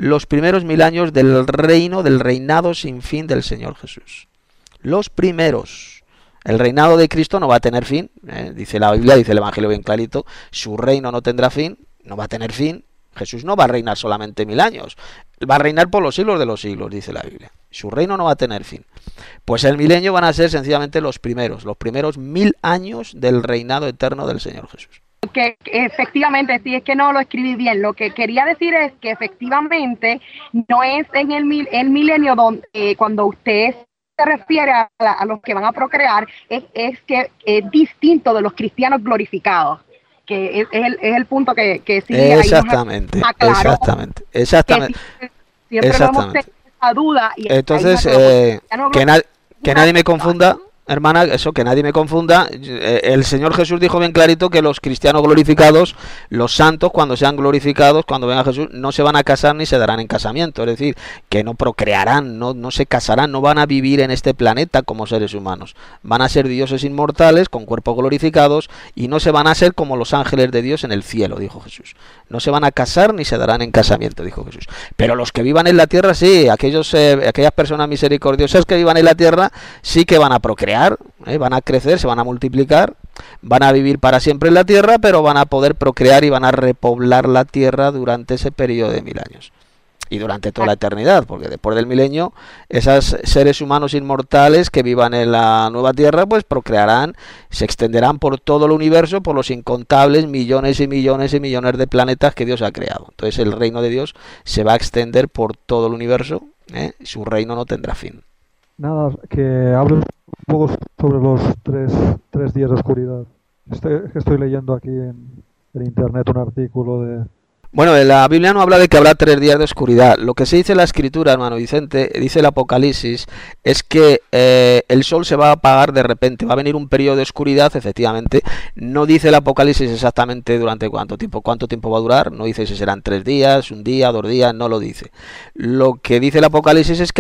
del reino, del reinado sin fin del Señor Jesús. Los primeros. El reinado de Cristo no va a tener fin, dice la Biblia, dice el Evangelio bien clarito, su reino no tendrá fin, no va a tener fin. Jesús no va a reinar solamente 1000 años, va a reinar por los siglos de los siglos, dice la Biblia. Su reino no va a tener fin. Pues el milenio van a ser sencillamente los primeros 1000 años del reinado eterno del Señor Jesús. Que efectivamente, sí, es que no lo escribí bien. Lo que quería decir es que efectivamente no es en el milenio donde cuando usted se refiere a los que van a procrear, es que es distinto de los cristianos glorificados, que es el punto que sí. Exactamente, exactamente. Siempre hemos tenido esa duda. Y entonces, que nadie me confunda. Hermana, eso, que nadie me confunda. El Señor Jesús dijo bien clarito que los cristianos glorificados, los santos, cuando sean glorificados, cuando venga Jesús, no se van a casar ni se darán en casamiento. Es decir, que no procrearán, no se casarán, no van a vivir en este planeta como seres humanos. Van a ser dioses inmortales, con cuerpos glorificados, y no se van a ser como los ángeles de Dios en el cielo, dijo Jesús. No se van a casar ni se darán en casamiento, dijo Jesús. Pero los que vivan en la tierra, sí, aquellas personas misericordiosas que vivan en la tierra, sí que van a procrear. Van a crecer, se van a multiplicar, van a vivir para siempre en la tierra, pero van a poder procrear y van a repoblar la tierra durante ese periodo de 1000 años y durante toda la eternidad, porque después del milenio esos seres humanos inmortales que vivan en la nueva tierra pues procrearán, se extenderán por todo el universo, por los incontables millones y millones y millones de planetas que Dios ha creado. Entonces el reino de Dios se va a extender por todo el universo, su reino no tendrá fin. Nada, que hables un poco sobre los tres días de oscuridad. Estoy leyendo aquí en internet un artículo de... Bueno, la Biblia no habla de que habrá 3 días de oscuridad. Lo que se dice en la Escritura, hermano Vicente, dice el Apocalipsis, es que el sol se va a apagar de repente. Va a venir un periodo de oscuridad, efectivamente. No dice el Apocalipsis exactamente durante cuánto tiempo va a durar. No dice si serán 3 días, 1 día, 2 días, no lo dice. Lo que dice el Apocalipsis es que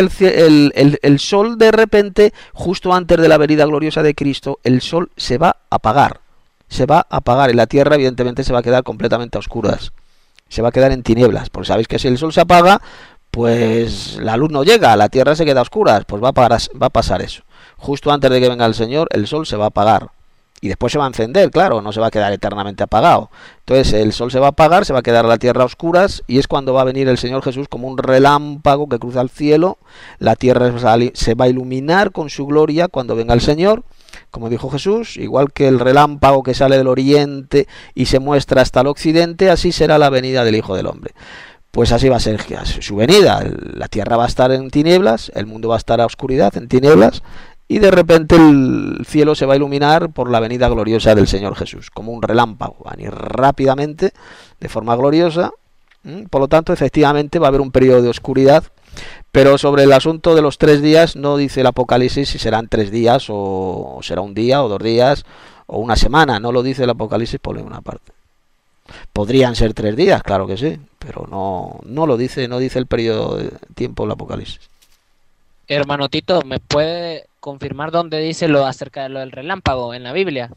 el sol de repente, justo antes de la venida gloriosa de Cristo, el sol se va a apagar. Se va a apagar y la tierra evidentemente se va a quedar completamente a oscuras. Se va a quedar en tinieblas, porque sabéis que si el sol se apaga, pues la luz no llega, la tierra se queda a oscuras, pues va a pasar eso. Justo antes de que venga el Señor, el sol se va a apagar. Y después se va a encender, claro, no se va a quedar eternamente apagado. Entonces el sol se va a apagar, se va a quedar la tierra a oscuras, y es cuando va a venir el Señor Jesús como un relámpago que cruza el cielo. La tierra se va a iluminar con su gloria cuando venga el Señor. Como dijo Jesús, igual que el relámpago que sale del oriente y se muestra hasta el occidente, así será la venida del Hijo del Hombre. Pues así va a ser su venida. La tierra va a estar en tinieblas, el mundo va a estar a oscuridad, en tinieblas, y de repente el cielo se va a iluminar por la venida gloriosa del Señor Jesús, como un relámpago, va a venir rápidamente, de forma gloriosa. Por lo tanto, efectivamente va a haber un periodo de oscuridad. Pero sobre el asunto de los 3 días no dice el Apocalipsis si serán 3 días o será 1 día o 2 días o 1 semana. No lo dice el Apocalipsis por ninguna parte. Podrían ser 3 días, claro que sí, pero no lo dice, no dice el periodo de tiempo del Apocalipsis. Hermano Tito, ¿me puede confirmar dónde dice acerca de lo del relámpago en la Biblia?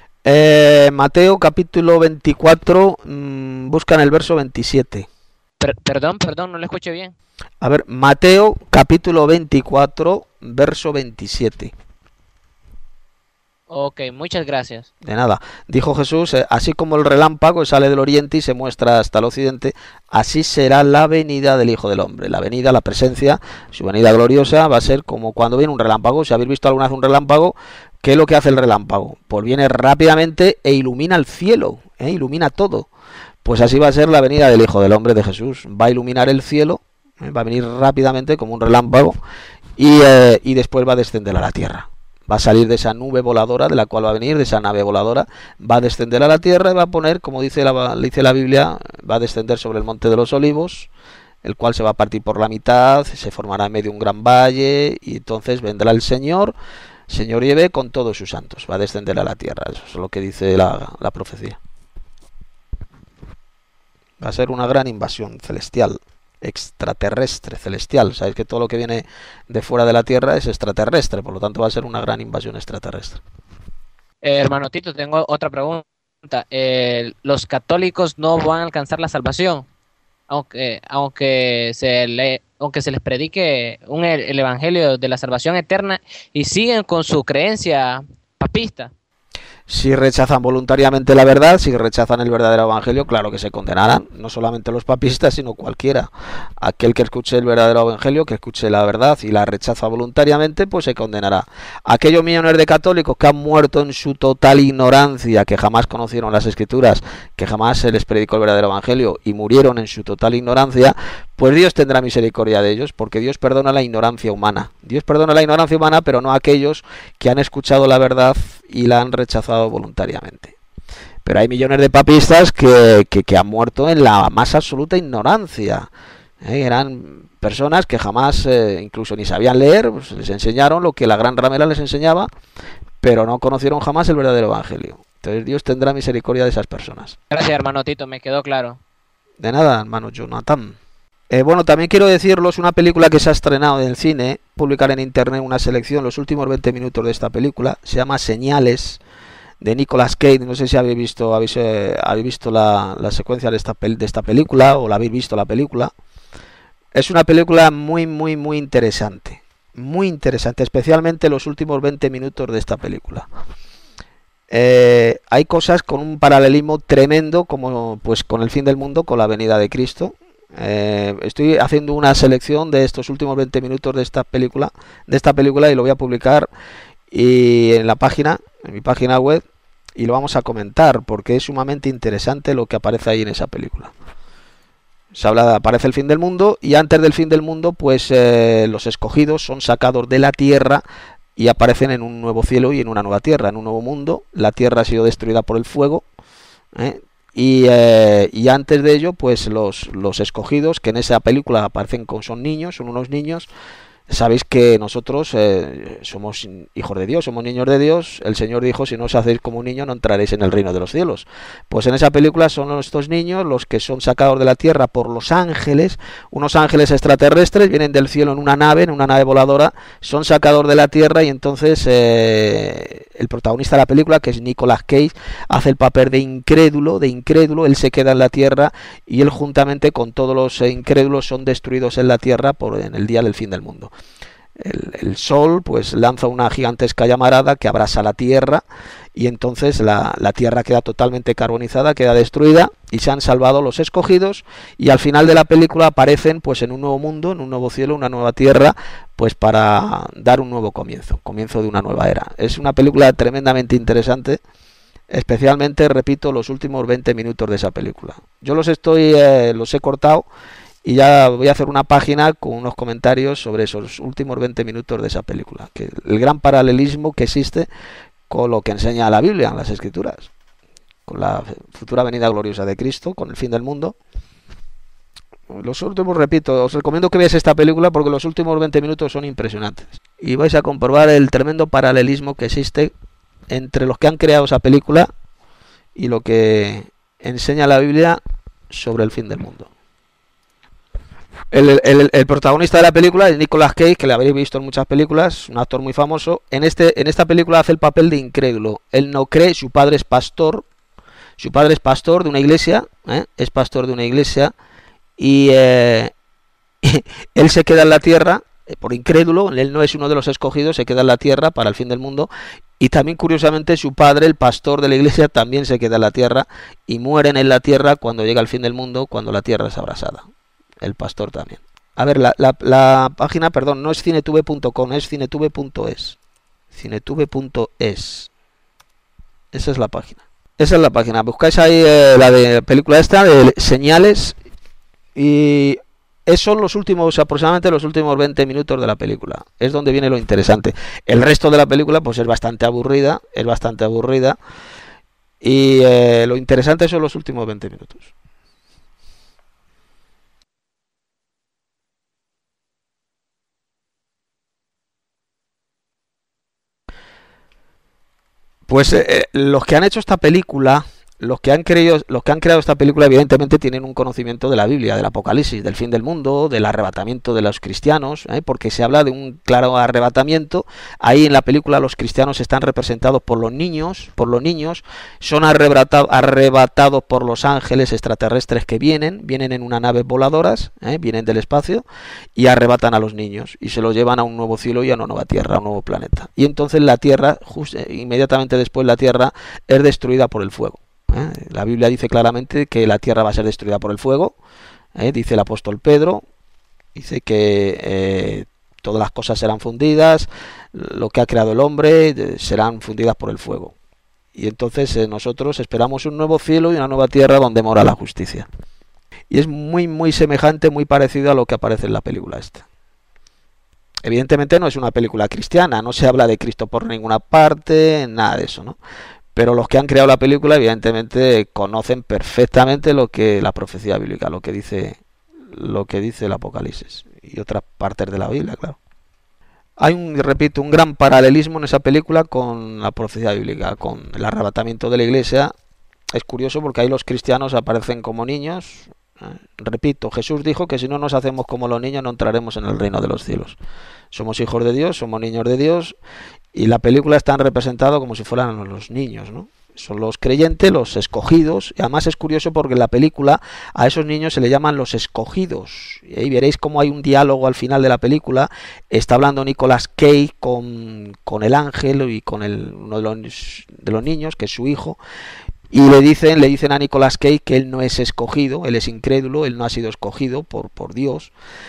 Mateo capítulo 24, buscan el verso 27. Perdón, no lo escuché bien. A ver, Mateo capítulo 24, verso 27. Ok, muchas gracias. De nada. Dijo Jesús, así como el relámpago sale del oriente y se muestra hasta el occidente, así será la venida del Hijo del Hombre. La venida, la presencia, su venida gloriosa va a ser como cuando viene un relámpago. Si habéis visto alguna vez un relámpago, ¿Qué es lo que hace el relámpago? Pues viene rápidamente e ilumina el cielo, ilumina todo. Pues así va a ser la venida del Hijo del Hombre, de Jesús. Va a iluminar el cielo, va a venir rápidamente como un relámpago y después va a descender a la tierra. Va a salir de esa nube voladora de la cual va a venir, de esa nave voladora, va a descender a la tierra y va a poner, como dice la Biblia, va a descender sobre el Monte de los Olivos, el cual se va a partir por la mitad, se formará en medio un gran valle y entonces vendrá el Señor lleve con todos sus santos, va a descender a la tierra. Eso es lo que dice la profecía. Va a ser una gran invasión celestial, extraterrestre, celestial. Sabéis que todo lo que viene de fuera de la tierra es extraterrestre, por lo tanto va a ser una gran invasión extraterrestre. Hermano Tito, tengo otra pregunta. ¿Los católicos no van a alcanzar la salvación? Aunque se les predique el evangelio de la salvación eterna y siguen con su creencia papista. Si rechazan voluntariamente la verdad, si rechazan el verdadero evangelio, claro que se condenarán, no solamente los papistas, sino cualquiera. Aquel que escuche el verdadero evangelio, que escuche la verdad y la rechaza voluntariamente, pues se condenará. Aquellos millones de católicos que han muerto en su total ignorancia, que jamás conocieron las escrituras, que jamás se les predicó el verdadero evangelio y murieron en su total ignorancia, pues Dios tendrá misericordia de ellos, porque Dios perdona la ignorancia humana. Dios perdona la ignorancia humana, pero no a aquellos que han escuchado la verdad y la han rechazado voluntariamente. Pero hay millones de papistas que han muerto en la más absoluta ignorancia. Eran personas que jamás, incluso ni sabían leer, pues les enseñaron lo que la gran ramera les enseñaba, pero no conocieron jamás el verdadero evangelio. Entonces Dios tendrá misericordia de esas personas. Gracias, hermano Tito, me quedó claro. De nada, hermano Jonathan. Bueno, también quiero deciros una película que se ha estrenado en el cine, publicar en internet una selección, los últimos 20 minutos de esta película, se llama Señales, de Nicolas Cage. No sé si habéis visto la secuencia de esta película, o la habéis visto la película. Es una película muy interesante, especialmente los últimos 20 minutos de esta película. Hay cosas con un paralelismo tremendo, como pues con el fin del mundo, con la venida de Cristo. Estoy haciendo una selección de estos últimos 20 minutos de esta película y lo voy a publicar en mi página web, y lo vamos a comentar porque es sumamente interesante lo que aparece ahí en esa película. Aparece el fin del mundo, y antes del fin del mundo pues los escogidos son sacados de la tierra y aparecen en un nuevo cielo y en una nueva tierra, en un nuevo mundo. La tierra ha sido destruida por el fuego, y antes de ello pues los escogidos, que en esa película aparecen son unos niños. Sabéis que nosotros somos hijos de Dios, somos niños de Dios. El Señor dijo: si no os hacéis como un niño, no entraréis en el reino de los cielos. Pues en esa película son estos niños los que son sacados de la tierra por los ángeles, unos ángeles extraterrestres, vienen del cielo en una nave voladora, son sacados de la tierra, y entonces el protagonista de la película, que es Nicolas Cage, hace el papel de incrédulo, él se queda en la tierra, y él juntamente con todos los incrédulos son destruidos en la tierra en el día del fin del mundo. El sol pues lanza una gigantesca llamarada que abrasa la tierra, y entonces la tierra queda totalmente carbonizada, queda destruida, y se han salvado los escogidos, y al final de la película aparecen pues en un nuevo mundo, en un nuevo cielo, una nueva tierra, pues para dar un nuevo comienzo de una nueva era. Es una película tremendamente interesante, especialmente, repito, los últimos 20 minutos de esa película. Yo los he cortado, y ya voy a hacer una página con unos comentarios sobre esos últimos 20 minutos de esa película, que el gran paralelismo que existe con lo que enseña la Biblia, en las Escrituras, con la futura venida gloriosa de Cristo, con el fin del mundo. Los últimos, repito, os recomiendo que veáis esta película porque los últimos 20 minutos son impresionantes, y vais a comprobar el tremendo paralelismo que existe entre los que han creado esa película y lo que enseña la Biblia sobre el fin del mundo. El protagonista de la película es Nicolas Cage, que le habréis visto en muchas películas, un actor muy famoso. En esta película hace el papel de incrédulo. Él no cree, su padre es pastor de una iglesia, es pastor de una iglesia, y él se queda en la tierra por incrédulo. Él no es uno de los escogidos, se queda en la tierra para el fin del mundo. Y también, curiosamente, su padre, el pastor de la iglesia, también se queda en la tierra, y mueren en la tierra cuando llega el fin del mundo, cuando la tierra es abrasada. El pastor también. A ver, la página, perdón, no es cinetube.com, es cinetube.es. Cinetube.es. Esa es la página. Esa es la página. Buscáis ahí la de película esta de Señales y son los últimos, aproximadamente los últimos 20 minutos de la película. Es donde viene lo interesante. El resto de la película pues es bastante aburrida, y lo interesante son los últimos 20 minutos. Pues los que han hecho esta película, los que han creado esta película, evidentemente tienen un conocimiento de la Biblia, del Apocalipsis, del fin del mundo, del arrebatamiento de los cristianos, porque se habla de un claro arrebatamiento. Ahí en la película los cristianos están representados por los niños, son arrebatados por los ángeles extraterrestres que vienen en unas naves voladoras, vienen del espacio y arrebatan a los niños y se los llevan a un nuevo cielo y a una nueva tierra, a un nuevo planeta. Y entonces la tierra, inmediatamente después, la tierra es destruida por el fuego. La Biblia dice claramente que la tierra va a ser destruida por el fuego. Dice el apóstol Pedro, dice que todas las cosas serán fundidas, lo que ha creado el hombre serán fundidas por el fuego. Y entonces nosotros esperamos un nuevo cielo y una nueva tierra donde mora la justicia. Y es muy semejante, muy parecido a lo que aparece en la película esta. Evidentemente no es una película cristiana, no se habla de Cristo por ninguna parte, nada de eso, ¿no? Pero los que han creado la película evidentemente conocen perfectamente lo que la profecía bíblica, lo que dice el Apocalipsis y otras partes de la Biblia, claro. Hay un gran paralelismo en esa película con la profecía bíblica, con el arrebatamiento de la iglesia. Es curioso porque ahí los cristianos aparecen como niños. Repito, Jesús dijo que si no nos hacemos como los niños no entraremos en el reino de los cielos. Somos hijos de Dios, somos niños de Dios. Y la película está representada como si fueran los niños, ¿no? Son los creyentes, los escogidos. Y además es curioso porque en la película a esos niños se le llaman los escogidos. Y ahí veréis cómo hay un diálogo al final de la película. Está hablando Nicolas Cage con el ángel y con uno de los niños, que es su hijo. Y le dicen a Nicolas Cage que él no es escogido, él es incrédulo, él no ha sido escogido por Dios.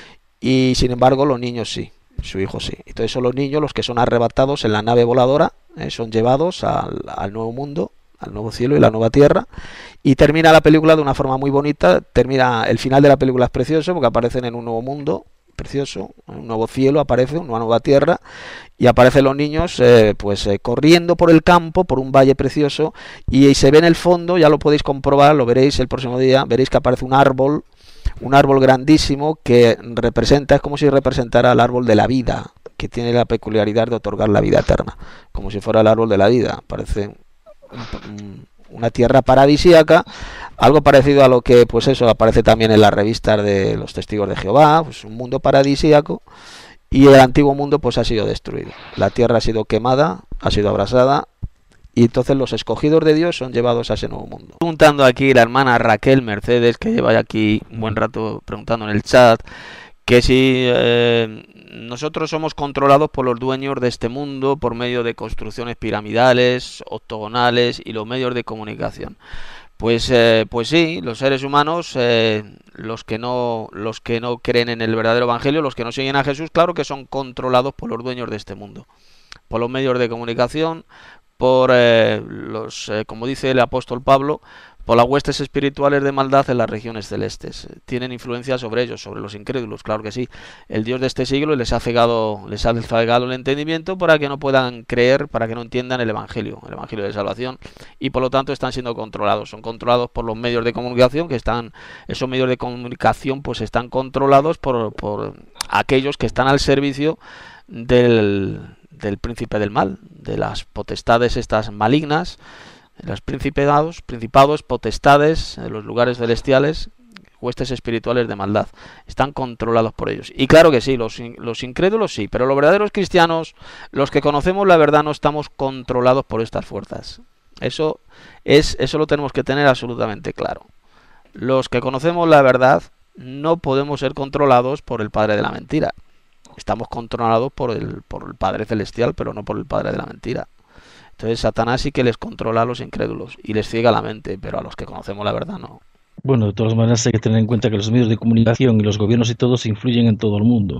Y sin embargo los niños sí. Su hijo sí. Entonces son los niños los que son arrebatados en la nave voladora, son llevados al nuevo mundo, al nuevo cielo y la nueva tierra. Y termina la película de una forma muy bonita. El final de la película es precioso porque aparecen en un nuevo mundo precioso, un nuevo cielo aparece, una nueva tierra, y aparecen los niños corriendo por el campo, por un valle precioso, y se ve en el fondo, ya lo podéis comprobar, lo veréis el próximo día, veréis que aparece un árbol grandísimo que es como si representara el árbol de la vida, que tiene la peculiaridad de otorgar la vida eterna, como si fuera el árbol de la vida. Parece una tierra paradisíaca, algo parecido a lo que aparece también en las revistas de los testigos de Jehová, un mundo paradisíaco, y el antiguo mundo ha sido destruido. La tierra ha sido quemada, ha sido abrasada, y entonces los escogidos de Dios son llevados a ese nuevo mundo. Preguntando aquí la hermana Raquel Mercedes, que lleva aquí un buen rato preguntando en el chat, que si nosotros somos controlados por los dueños de este mundo por medio de construcciones piramidales, octogonales y los medios de comunicación. Pues sí, los seres humanos, los que no creen en el verdadero evangelio, los que no siguen a Jesús, claro que son controlados por los dueños de este mundo, por los medios de comunicación, por como dice el apóstol Pablo, por las huestes espirituales de maldad en las regiones celestes. Tienen influencia sobre ellos, sobre los incrédulos, claro que sí. El Dios de este siglo les ha cegado el entendimiento para que no puedan creer, para que no entiendan el evangelio de salvación, y por lo tanto están siendo controlados. Son controlados por los medios de comunicación, esos medios de comunicación están controlados por aquellos que están al servicio del príncipe del mal, de las potestades estas malignas, los principados, potestades, los lugares celestiales, huestes espirituales de maldad. Están controlados por ellos. Y claro que sí, los incrédulos sí, pero los verdaderos cristianos, los que conocemos la verdad, no estamos controlados por estas fuerzas. Eso lo tenemos que tener absolutamente claro. Los que conocemos la verdad no podemos ser controlados por el padre de la mentira. Estamos controlados por el Padre Celestial, pero no por el Padre de la mentira. Entonces Satanás sí que les controla a los incrédulos y les ciega la mente, pero a los que conocemos la verdad no. Bueno, de todas maneras hay que tener en cuenta que los medios de comunicación y los gobiernos y todos influyen en todo el mundo.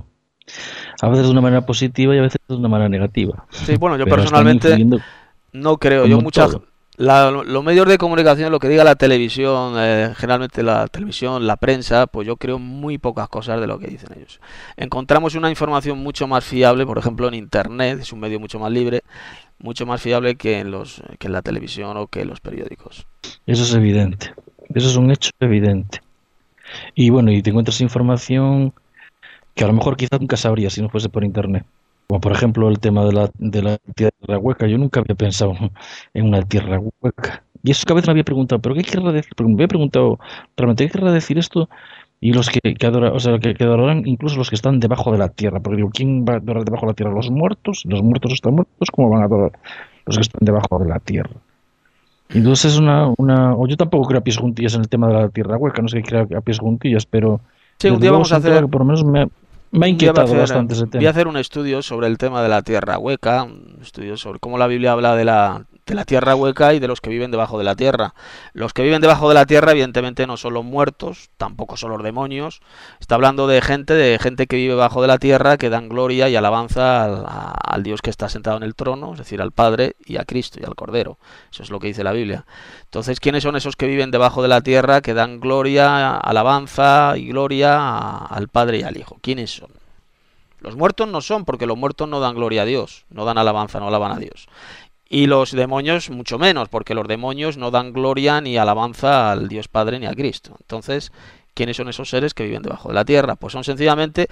A veces de una manera positiva y a veces de una manera negativa. Sí, bueno, yo Pero están personalmente influyendo no creo. como Yo en muchas todo. los medios de comunicación, lo que diga la televisión, generalmente la televisión, la prensa, pues yo creo muy pocas cosas de lo que dicen ellos. Encontramos una información mucho más fiable, por ejemplo, en Internet, es un medio mucho más libre, mucho más fiable que en la televisión o que en los periódicos. Eso es evidente. Eso es un hecho evidente. Y bueno, y te encuentras información que a lo mejor quizás nunca sabrías si no fuese por internet. Como por ejemplo el tema de la tierra hueca. Yo nunca había pensado en una tierra hueca. Y eso que a veces me había preguntado, ¿pero qué querrá decir? Porque me había preguntado, ¿realmente qué querrá decir esto? Y los que adoran, o sea, que adorarán incluso los que están debajo de la tierra. Porque digo, ¿quién va a adorar debajo de la tierra? ¿Los muertos? Los muertos están muertos, ¿cómo van a adorar los que están debajo de la tierra? Entonces es o yo tampoco creo a pies juntillas en el tema de la tierra hueca, no sé qué creo a pies juntillas, pero Sí, un desde día luego vamos es a un tema hacer que por lo menos me ha Un día inquietado bastante ese voy a tema. hacer un estudio sobre el tema de la tierra hueca, un estudio sobre cómo la Biblia habla de la tierra hueca y de los que viven debajo de la tierra. Los que viven debajo de la tierra, evidentemente, no son los muertos, tampoco son los demonios. Está hablando de gente que vive bajo de la tierra, que dan gloria y alabanza al Dios que está sentado en el trono, es decir, al Padre y a Cristo y al Cordero. Eso es lo que dice la Biblia. Entonces, ¿quiénes son esos que viven debajo de la tierra, que dan gloria, alabanza y gloria al Padre y al Hijo? ¿Quiénes son? Los muertos no son, porque los muertos no dan gloria a Dios, no dan alabanza, no alaban a Dios. Y los demonios mucho menos, porque los demonios no dan gloria ni alabanza al Dios Padre ni a Cristo. Entonces, ¿quiénes son esos seres que viven debajo de la tierra? Pues son sencillamente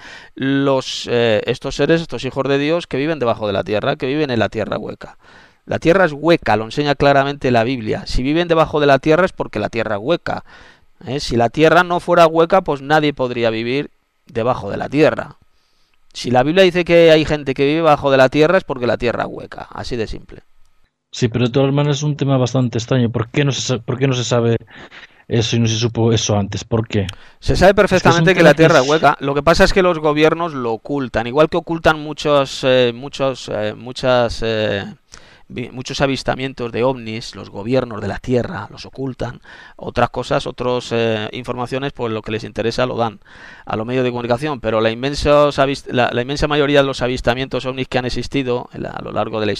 estos seres, estos hijos de Dios que viven debajo de la tierra, que viven en la tierra hueca. La tierra es hueca, lo enseña claramente la Biblia. Si viven debajo de la tierra es porque la tierra es hueca. Si la tierra no fuera hueca, pues nadie podría vivir debajo de la tierra. Si la Biblia dice que hay gente que vive bajo de la tierra es porque la tierra es hueca, así de simple. Sí, pero de todas maneras es un tema bastante extraño. ¿Por qué no se sabe eso y no se supo eso antes? ¿Por qué? Se sabe Es que es un perfectamente que tema la que tierra es es... hueca. Lo que pasa es que los gobiernos lo ocultan, igual que ocultan muchos avistamientos de ovnis, los gobiernos de la tierra los ocultan. Otras cosas, otras informaciones, pues lo que les interesa lo dan a los medios de comunicación, pero la inmensa mayoría de los avistamientos ovnis que han existido a lo largo de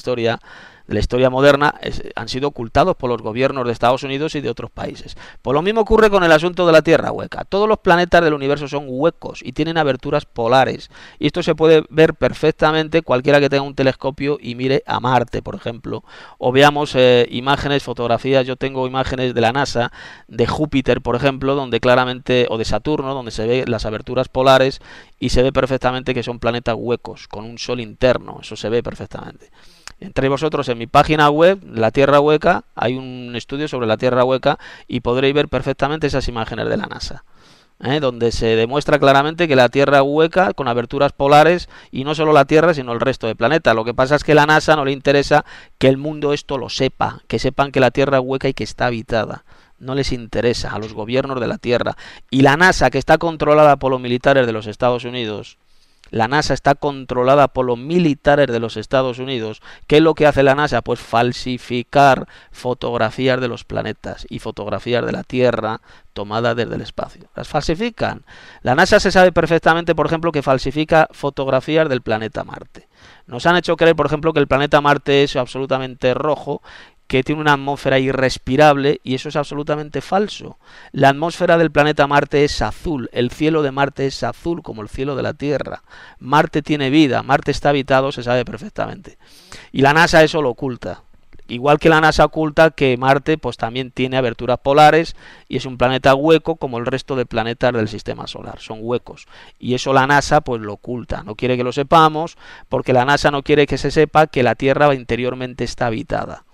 la historia moderna, han sido ocultados por los gobiernos de Estados Unidos y de otros países. Pues lo mismo ocurre con el asunto de la Tierra hueca. Todos los planetas del universo son huecos y tienen aberturas polares. Y esto se puede ver perfectamente cualquiera que tenga un telescopio y mire a Marte, por ejemplo. O veamos imágenes, fotografías. Yo tengo imágenes de la NASA, de Júpiter, por ejemplo, donde claramente, o de Saturno, donde se ve las aberturas polares y se ve perfectamente que son planetas huecos, con un sol interno. Eso se ve perfectamente. Entre vosotros en mi página web, La Tierra Hueca, hay un estudio sobre la Tierra Hueca y podréis ver perfectamente esas imágenes de la NASA, donde se demuestra claramente que la Tierra hueca con aberturas polares, y no solo la Tierra sino el resto del planeta. Lo que pasa es que a la NASA no le interesa que el mundo esto lo sepa, que sepan que la Tierra hueca y que está habitada. No les interesa a los gobiernos de la Tierra. Y la NASA, que está controlada por los militares de los Estados Unidos, la NASA está controlada por los militares de los Estados Unidos. ¿Qué es lo que hace la NASA? Pues falsificar fotografías de los planetas y fotografías de la Tierra tomadas desde el espacio. Las falsifican. La NASA se sabe perfectamente, por ejemplo, que falsifica fotografías del planeta Marte. Nos han hecho creer, por ejemplo, que el planeta Marte es absolutamente rojo, que tiene una atmósfera irrespirable, y eso es absolutamente falso. La atmósfera del planeta Marte es azul, el cielo de Marte es azul como el cielo de la Tierra. Marte tiene vida, Marte está habitado, se sabe perfectamente. Y la NASA eso lo oculta. Igual que la NASA oculta que Marte pues también tiene aberturas polares y es un planeta hueco como el resto de planetas del sistema solar, son huecos. Y eso la NASA pues lo oculta, no quiere que lo sepamos, porque la NASA no quiere que se sepa que la Tierra interiormente está habitada.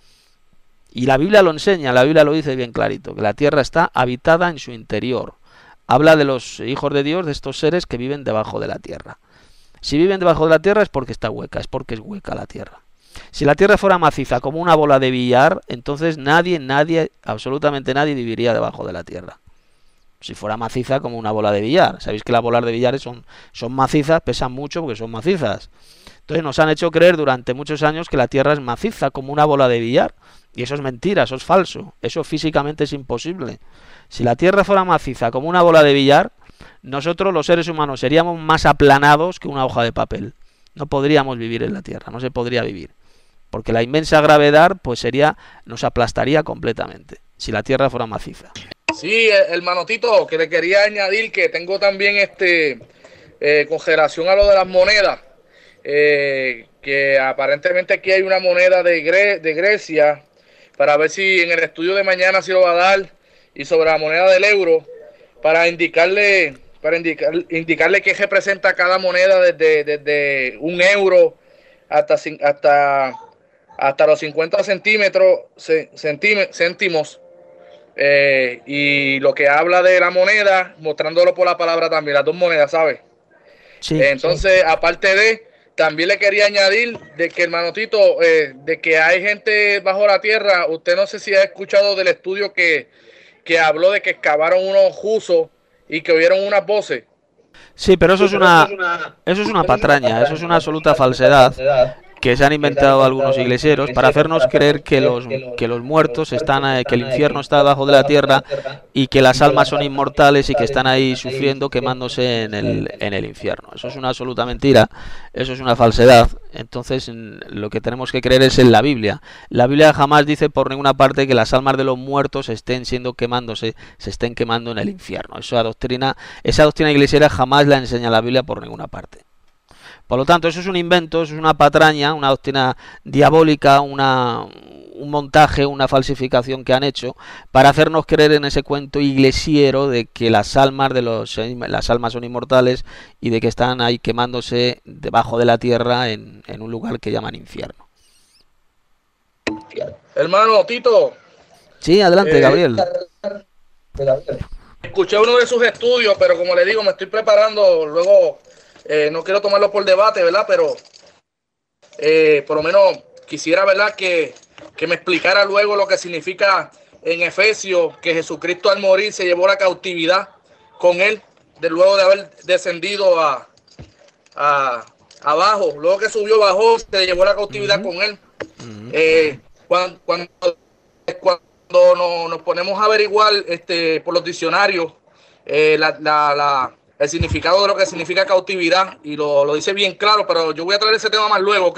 Y la Biblia lo enseña, la Biblia lo dice bien clarito, que la tierra está habitada en su interior. Habla de los hijos de Dios, de estos seres que viven debajo de la tierra. Si viven debajo de la tierra es porque está hueca, es porque es hueca la tierra. Si la tierra fuera maciza como una bola de billar, entonces nadie, absolutamente nadie viviría debajo de la tierra. Si fuera maciza como una bola de billar. Sabéis que las bolas de billar son macizas, pesan mucho porque son macizas. Entonces nos han hecho creer durante muchos años que la tierra es maciza como una bola de billar. Y eso es mentira, eso es falso. Eso físicamente es imposible. Si la tierra fuera maciza como una bola de billar, nosotros los seres humanos seríamos más aplanados que una hoja de papel. No podríamos vivir en la Tierra, no se podría vivir. Porque la inmensa gravedad pues nos aplastaría completamente si la Tierra fuera maciza. Sí, hermano Tito, que le quería añadir que tengo también con relación a lo de las monedas, que aparentemente aquí hay una moneda de Grecia, para ver si en el estudio de mañana se lo va a dar, y sobre la moneda del euro, para indicarle qué representa cada moneda desde 1 euro hasta los 50 céntimos, y lo que habla de la moneda, mostrándolo por la palabra también, las dos monedas, ¿sabes? Sí, Entonces, aparte también le quería añadir de que, hermano Tito, de que hay gente bajo la tierra. Usted no sé si ha escuchado del estudio que habló de que excavaron unos jusos y que oyeron unas voces. sí, pero eso es una patraña, eso es una absoluta falsedad que se han inventado algunos iglesieros para hacernos creer que los muertos están, que el infierno está debajo de la tierra y que las almas son inmortales y que están ahí sufriendo, quemándose en el infierno. Eso es una absoluta mentira, eso es una falsedad. Entonces lo que tenemos que creer es en la Biblia. La Biblia jamás dice por ninguna parte que las almas de los muertos estén se estén quemando en el infierno. Esa doctrina iglesiera jamás la enseña la Biblia por ninguna parte. Por lo tanto, eso es un invento, eso es una patraña, una doctrina diabólica, un montaje, una falsificación que han hecho para hacernos creer en ese cuento iglesiero de que las almas son inmortales y de que están ahí quemándose debajo de la tierra en un lugar que llaman infierno. Hermano Tito. Sí, adelante, Gabriel. Escuché uno de sus estudios, pero como le digo, me estoy preparando luego. No quiero tomarlo por debate, ¿verdad? Pero por lo menos quisiera, ¿verdad?, que me explicara luego lo que significa en Efesios que Jesucristo al morir se llevó la cautividad con él, luego de haber descendido abajo. Luego que subió, bajó, se llevó la cautividad con él. Cuando nos ponemos a averiguar por los diccionarios el significado de lo que significa cautividad, y lo dice bien claro, pero yo voy a traer ese tema más luego, ¿ok?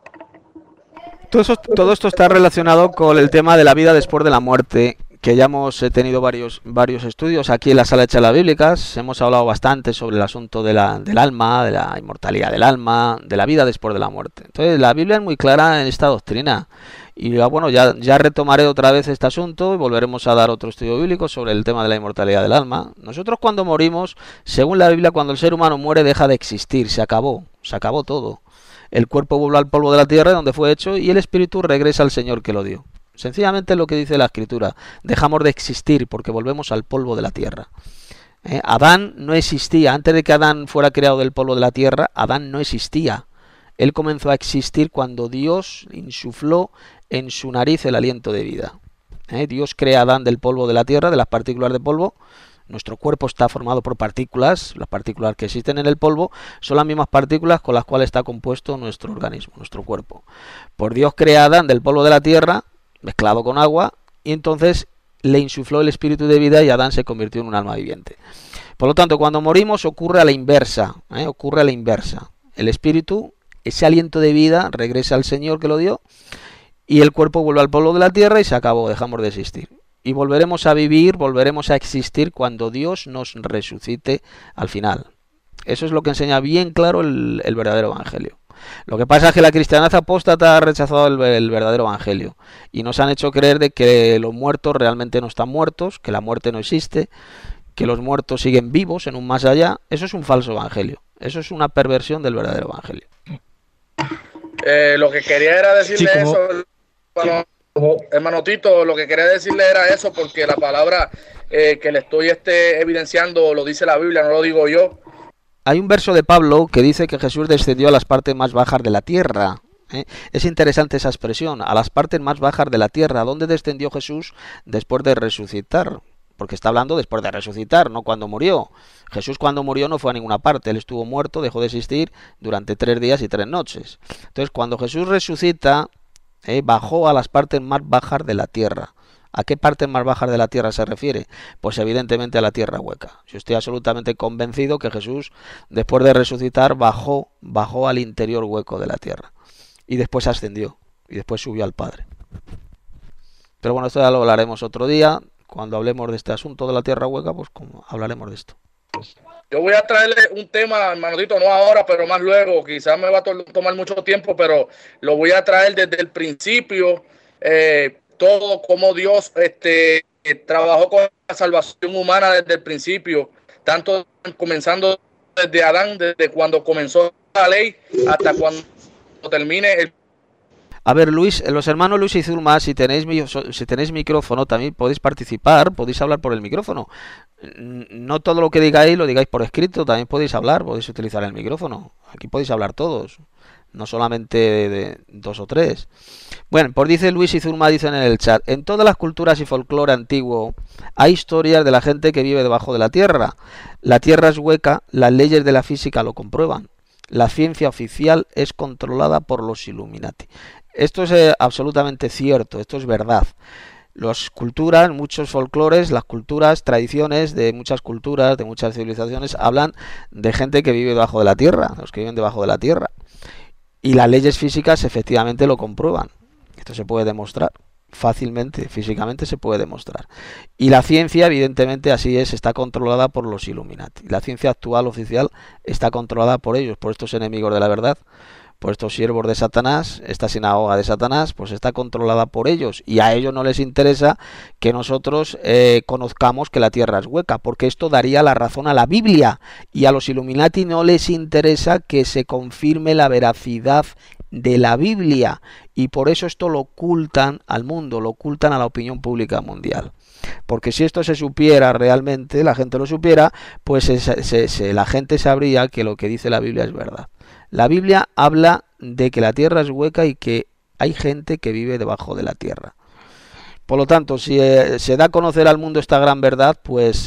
Todo esto está relacionado con el tema de la vida después de la muerte, que ya hemos tenido varios estudios aquí en la sala de charlas bíblicas. Hemos hablado bastante sobre el asunto del alma, de la inmortalidad del alma, de la vida después de la muerte. Entonces la Biblia es muy clara en esta doctrina. Y bueno, ya retomaré otra vez este asunto y volveremos a dar otro estudio bíblico sobre el tema de la inmortalidad del alma. Nosotros cuando morimos, según la Biblia, cuando el ser humano muere deja de existir, se acabó todo. El cuerpo vuelve al polvo de la tierra donde fue hecho y el espíritu regresa al Señor que lo dio. Sencillamente lo que dice la Escritura, dejamos de existir porque volvemos al polvo de la tierra. Adán no existía, antes de que Adán fuera creado del polvo de la tierra, Adán no existía. Él comenzó a existir cuando Dios insufló en su nariz el aliento de vida. Dios crea a Adán del polvo de la tierra, de las partículas de polvo. Nuestro cuerpo está formado por partículas. Las partículas que existen en el polvo son las mismas partículas con las cuales está compuesto nuestro organismo, nuestro cuerpo. Por Dios crea a Adán del polvo de la tierra, mezclado con agua, y entonces le insufló el espíritu de vida y Adán se convirtió en un alma viviente. Por lo tanto, cuando morimos ocurre a la inversa. El espíritu, ese aliento de vida, regresa al Señor que lo dio, y el cuerpo vuelve al polvo de la tierra y se acabó, dejamos de existir. Y volveremos a vivir, volveremos a existir cuando Dios nos resucite al final. Eso es lo que enseña bien claro el verdadero evangelio. Lo que pasa es que la cristiandad apóstata ha rechazado el verdadero evangelio y nos han hecho creer de que los muertos realmente no están muertos, que la muerte no existe, que los muertos siguen vivos en un más allá. Eso es un falso evangelio. Eso es una perversión del verdadero evangelio. Lo que quería era decirle eso, hermano Tito, lo que quería decirle era eso, porque la palabra que le estoy evidenciando lo dice la Biblia, no lo digo yo. Hay un verso de Pablo que dice que Jesús descendió a las partes más bajas de la tierra. Es interesante esa expresión, a las partes más bajas de la tierra. ¿Dónde descendió Jesús después de resucitar? Porque está hablando después de resucitar, no cuando murió. Jesús cuando murió no fue a ninguna parte, él estuvo muerto, dejó de existir durante 3 días y 3 noches. Entonces cuando Jesús resucita, bajó a las partes más bajas de la tierra, ¿A qué partes más bajas de la tierra se refiere? Pues evidentemente a la tierra hueca. Yo estoy absolutamente convencido que Jesús, después de resucitar, bajó al interior hueco de la tierra. Y después ascendió. Y después subió al Padre. Pero bueno, esto ya lo hablaremos otro día. Cuando hablemos de este asunto de la tierra hueca, pues hablaremos de esto. Yo voy a traerle un tema, hermanito, no ahora, pero más luego. Quizás me va a tomar mucho tiempo, pero lo voy a traer desde el principio. Todo como Dios trabajó con la salvación humana desde el principio, tanto comenzando desde Adán, desde cuando comenzó la ley hasta cuando termine el... A ver, Luis, los hermanos Luis y Zulma, si tenéis micrófono, también podéis participar, podéis hablar por el micrófono. No todo lo que digáis lo digáis por escrito, también podéis hablar, podéis utilizar el micrófono. Aquí podéis hablar todos, no solamente de 2 o 3. Bueno, pues dice Luis y Zulma, dicen en el chat, en todas las culturas y folclore antiguo hay historias de la gente que vive debajo de la tierra. La tierra es hueca, las leyes de la física lo comprueban. La ciencia oficial es controlada por los Illuminati. Esto es absolutamente cierto, esto es verdad. Las culturas, muchos folclores, las culturas, tradiciones de muchas culturas, de muchas civilizaciones, hablan de gente que vive debajo de la tierra, los que viven debajo de la tierra. Y las leyes físicas efectivamente lo comprueban. Esto se puede demostrar fácilmente, físicamente se puede demostrar. Y la ciencia, evidentemente, así es, está controlada por los Illuminati. La ciencia actual oficial está controlada por ellos, por estos enemigos de la verdad, por estos siervos de Satanás, esta sinagoga de Satanás, pues está controlada por ellos, y a ellos no les interesa que nosotros conozcamos que la tierra es hueca, porque esto daría la razón a la Biblia, y a los Illuminati no les interesa que se confirme la veracidad de la Biblia, y por eso esto lo ocultan al mundo, lo ocultan a la opinión pública mundial. Porque si esto se supiera realmente, la gente lo supiera, pues la gente sabría que lo que dice la Biblia es verdad. La Biblia habla de que la tierra es hueca y que hay gente que vive debajo de la tierra. Por lo tanto, si se da a conocer al mundo esta gran verdad, pues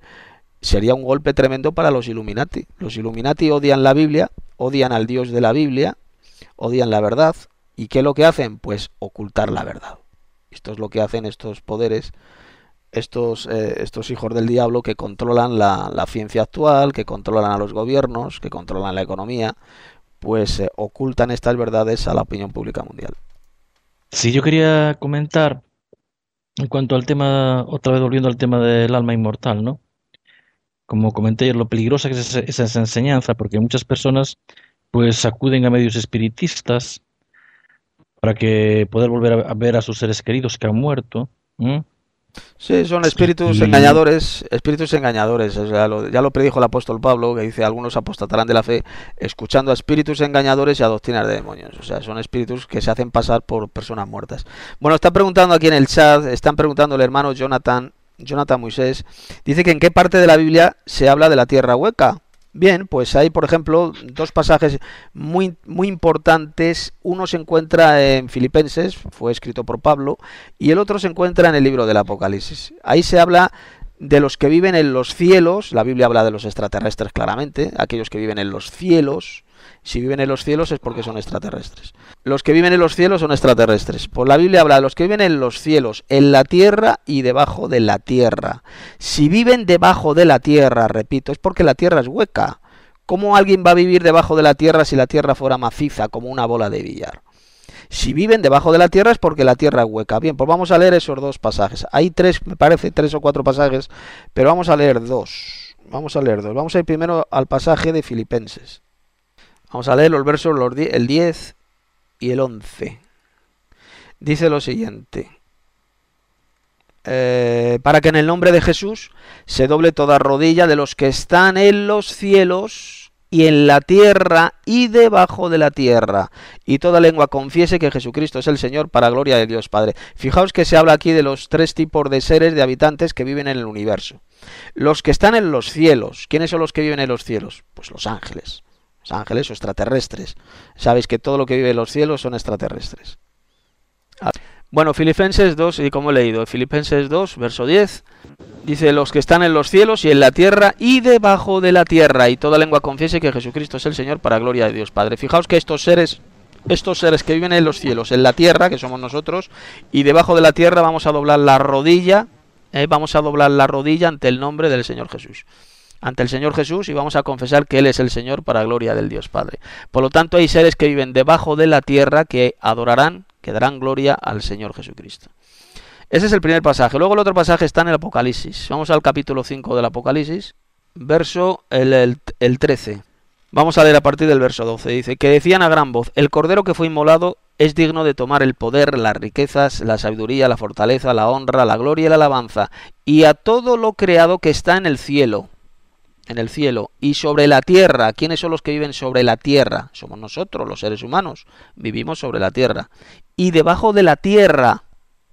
sería un golpe tremendo para los Illuminati. Los Illuminati odian la Biblia, odian al Dios de la Biblia, odian la verdad. ¿Y qué es lo que hacen? Pues ocultar la verdad. Esto es lo que hacen estos poderes, estos hijos del diablo que controlan la ciencia actual, que controlan a los gobiernos, que controlan la economía, pues ocultan estas verdades a la opinión pública mundial. Sí, yo quería comentar en cuanto al tema, otra vez volviendo al tema del alma inmortal, ¿no? Como comenté ayer, lo peligrosa que es esa enseñanza, porque muchas personas pues acuden a medios espiritistas para que poder volver a ver a sus seres queridos que han muerto. Sí, son espíritus engañadores, o sea, ya lo predijo el apóstol Pablo, que dice, algunos apostatarán de la fe escuchando a espíritus engañadores y a doctrinas de demonios. O sea, son espíritus que se hacen pasar por personas muertas. Bueno, están preguntando aquí en el chat, están preguntando el hermano Jonathan Moisés, dice que en qué parte de la Biblia se habla de la tierra hueca. Bien, pues hay, por ejemplo, 2 pasajes muy importantes. Uno se encuentra en Filipenses, fue escrito por Pablo, y el otro se encuentra en el libro del Apocalipsis. Ahí se habla de los que viven en los cielos. La Biblia habla de los extraterrestres claramente, aquellos que viven en los cielos. Si viven en los cielos es porque son extraterrestres. Los que viven en los cielos son extraterrestres. Pues la Biblia habla de los que viven en los cielos, en la tierra y debajo de la tierra. Si viven debajo de la tierra, repito, es porque la tierra es hueca. ¿Cómo alguien va a vivir debajo de la tierra si la tierra fuera maciza como una bola de billar? Si viven debajo de la tierra es porque la tierra es hueca. Bien, pues vamos a leer esos 2 pasajes. Hay 3, me parece, 3 o 4 pasajes, pero vamos a leer 2. Vamos a ir primero al pasaje de Filipenses. Vamos a leer los versos, el 10 y el 11. Dice lo siguiente. Para que en el nombre de Jesús se doble toda rodilla de los que están en los cielos y en la tierra y debajo de la tierra, y toda lengua confiese que Jesucristo es el Señor, para gloria de Dios Padre. Fijaos que se habla aquí de los 3 tipos de seres, de habitantes que viven en el universo. Los que están en los cielos. ¿Quiénes son los que viven en los cielos? Pues los ángeles. Los ángeles o extraterrestres. Sabéis que todo lo que vive en los cielos son extraterrestres. Bueno, Filipenses 2, y como he leído, Filipenses 2, verso 10, dice, los que están en los cielos y en la tierra y debajo de la tierra, y toda lengua confiese que Jesucristo es el Señor, para gloria de Dios Padre. Fijaos que estos seres estos seres que viven en los cielos, en la tierra, que somos nosotros, y debajo de la tierra vamos a doblar la rodilla, ante el nombre del Señor Jesús. Ante el Señor Jesús, y vamos a confesar que Él es el Señor para gloria del Dios Padre. Por lo tanto, hay seres que viven debajo de la tierra que adorarán, que darán gloria al Señor Jesucristo. Ese es el primer pasaje. Luego el otro pasaje está en el Apocalipsis. Vamos al capítulo 5 del Apocalipsis, verso el 13. Vamos a leer a partir del verso 12. Dice, que decían a gran voz, el Cordero que fue inmolado es digno de tomar el poder, las riquezas, la sabiduría, la fortaleza, la honra, la gloria y la alabanza, y a todo lo creado que está en el cielo, y sobre la tierra. ¿Quiénes son los que viven sobre la tierra? Somos nosotros, los seres humanos, vivimos sobre la tierra. Y debajo de la tierra,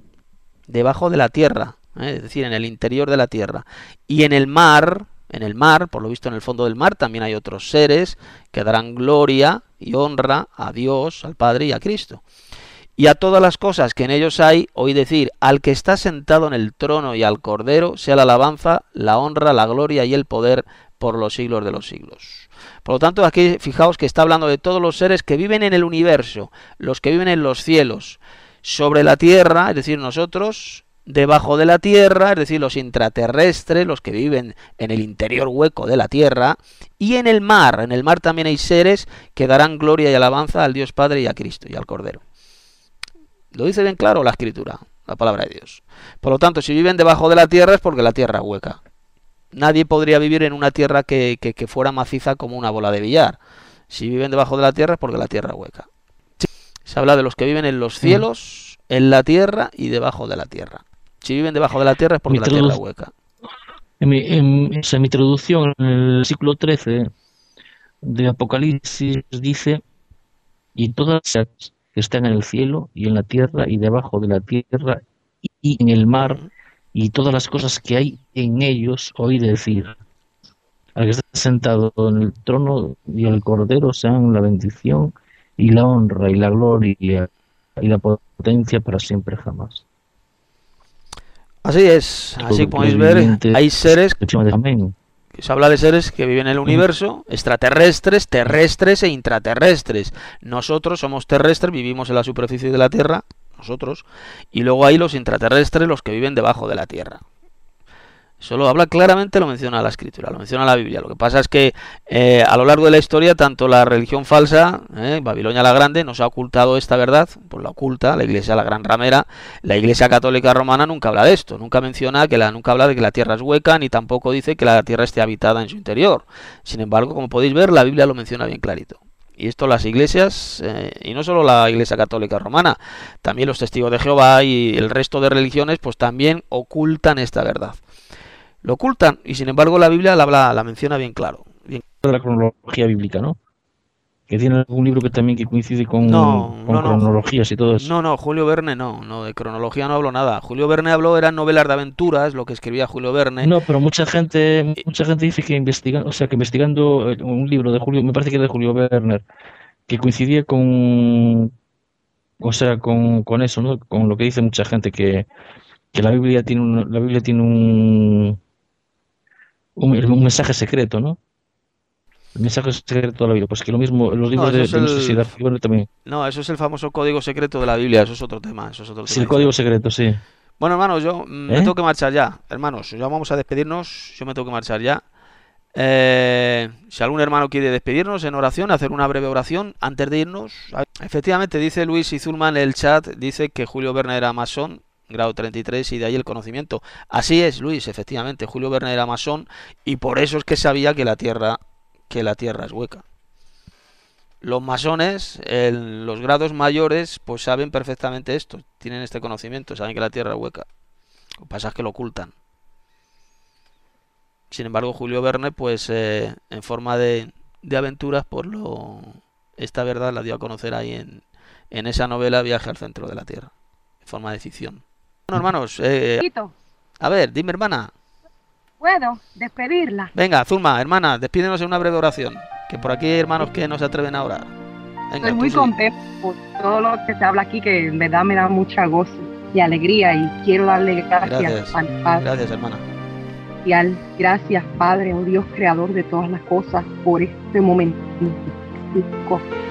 es decir, en el interior de la tierra. Y en el mar, por lo visto en el fondo del mar, también hay otros seres que darán gloria y honra a Dios, al Padre y a Cristo. Y a todas las cosas que en ellos hay, oí decir, al que está sentado en el trono y al Cordero, sea la alabanza, la honra, la gloria y el poder por los siglos de los siglos. Por lo tanto, aquí fijaos que está hablando de todos los seres que viven en el universo, los que viven en los cielos, sobre la tierra, es decir, nosotros, debajo de la tierra, es decir, los intraterrestres, los que viven en el interior hueco de la tierra, y en el mar también hay seres que darán gloria y alabanza al Dios Padre y a Cristo y al Cordero. Lo dice bien claro la Escritura, la palabra de Dios. Por lo tanto, si viven debajo de la tierra es porque la tierra es hueca. Nadie podría vivir en una tierra que fuera maciza como una bola de billar. Si viven debajo de la tierra es porque la tierra es hueca. Se habla de los que viven en los cielos, en la tierra y debajo de la tierra. Si viven debajo de la tierra es porque la tierra es hueca. En mi introducción, en el versículo 13 de Apocalipsis dice, y todas las que están en el cielo y en la tierra y debajo de la tierra y en el mar y todas las cosas que hay en ellos, oí decir, al que está sentado en el trono y el Cordero sean la bendición y la honra y la gloria y la potencia para siempre jamás. Así es, así podéis ver, hay seres, Amén. se habla de seres que viven en el universo, extraterrestres, terrestres e intraterrestres. Nosotros somos terrestres, vivimos en la superficie de la Tierra, nosotros, y luego hay los intraterrestres, los que viven debajo de la Tierra. Eso lo habla claramente, lo menciona la Escritura, lo menciona la Biblia. Lo que pasa es que a lo largo de la historia, tanto la religión falsa, Babilonia la Grande, nos ha ocultado esta verdad, pues la oculta, la Iglesia la Gran Ramera, la Iglesia Católica Romana nunca habla de esto, nunca menciona nunca habla de que la Tierra es hueca, ni tampoco dice que la Tierra esté habitada en su interior. Sin embargo, como podéis ver, la Biblia lo menciona bien clarito. Y esto las iglesias, y no solo la Iglesia Católica Romana, también los Testigos de Jehová y el resto de religiones, pues también ocultan esta verdad. Lo ocultan, y sin embargo la Biblia la menciona bien claro. De la cronología bíblica, ¿no? Que tiene algún libro que también que coincide con cronologías y todo eso. No, Julio Verne no, de cronología no hablo nada. Julio Verne eran novelas de aventuras, lo que escribía Julio Verne. No, pero mucha gente dice que investigando un libro de Julio, me parece que era de Julio Verne, que coincidía con eso, ¿no? Con lo que dice mucha gente, que la Biblia tiene un mensaje secreto, ¿no? El mensaje secreto de la Biblia, pues que lo mismo, los libros de Sociedad también. No, eso es el famoso código secreto de la Biblia, eso es otro tema. Sí, el código secreto, sí. Bueno, hermanos, yo me tengo que marchar ya. Hermanos, ya vamos a despedirnos, yo me tengo que marchar ya. Si algún hermano quiere despedirnos en oración, hacer una breve oración antes de irnos. Efectivamente, dice Luis Izulman en el chat, dice que Julio Verne era masón, grado 33, y de ahí el conocimiento. Así es, Luis, efectivamente, Julio Verne era masón y por eso es que sabía que la Tierra es hueca. Los masones, en los grados mayores, pues saben perfectamente esto, tienen este conocimiento, saben que la Tierra es hueca. Lo que pasa es que lo ocultan. Sin embargo, Julio Verne, pues en forma de aventuras, pues esta verdad la dio a conocer ahí en esa novela Viaje al centro de la Tierra, en forma de ficción. Bueno, hermanos, a ver, dime, hermana. ¿Puedo despedirla? Venga, Zulma, hermana, despídenos en una breve oración, que por aquí hay hermanos que no se atreven a orar. Venga, estoy muy contenta por todo lo que se habla aquí, que en verdad me da mucha gozo y alegría, y quiero darle gracias al Padre. Gracias, hermana. Gracias, Padre, oh Dios, creador de todas las cosas, por este momento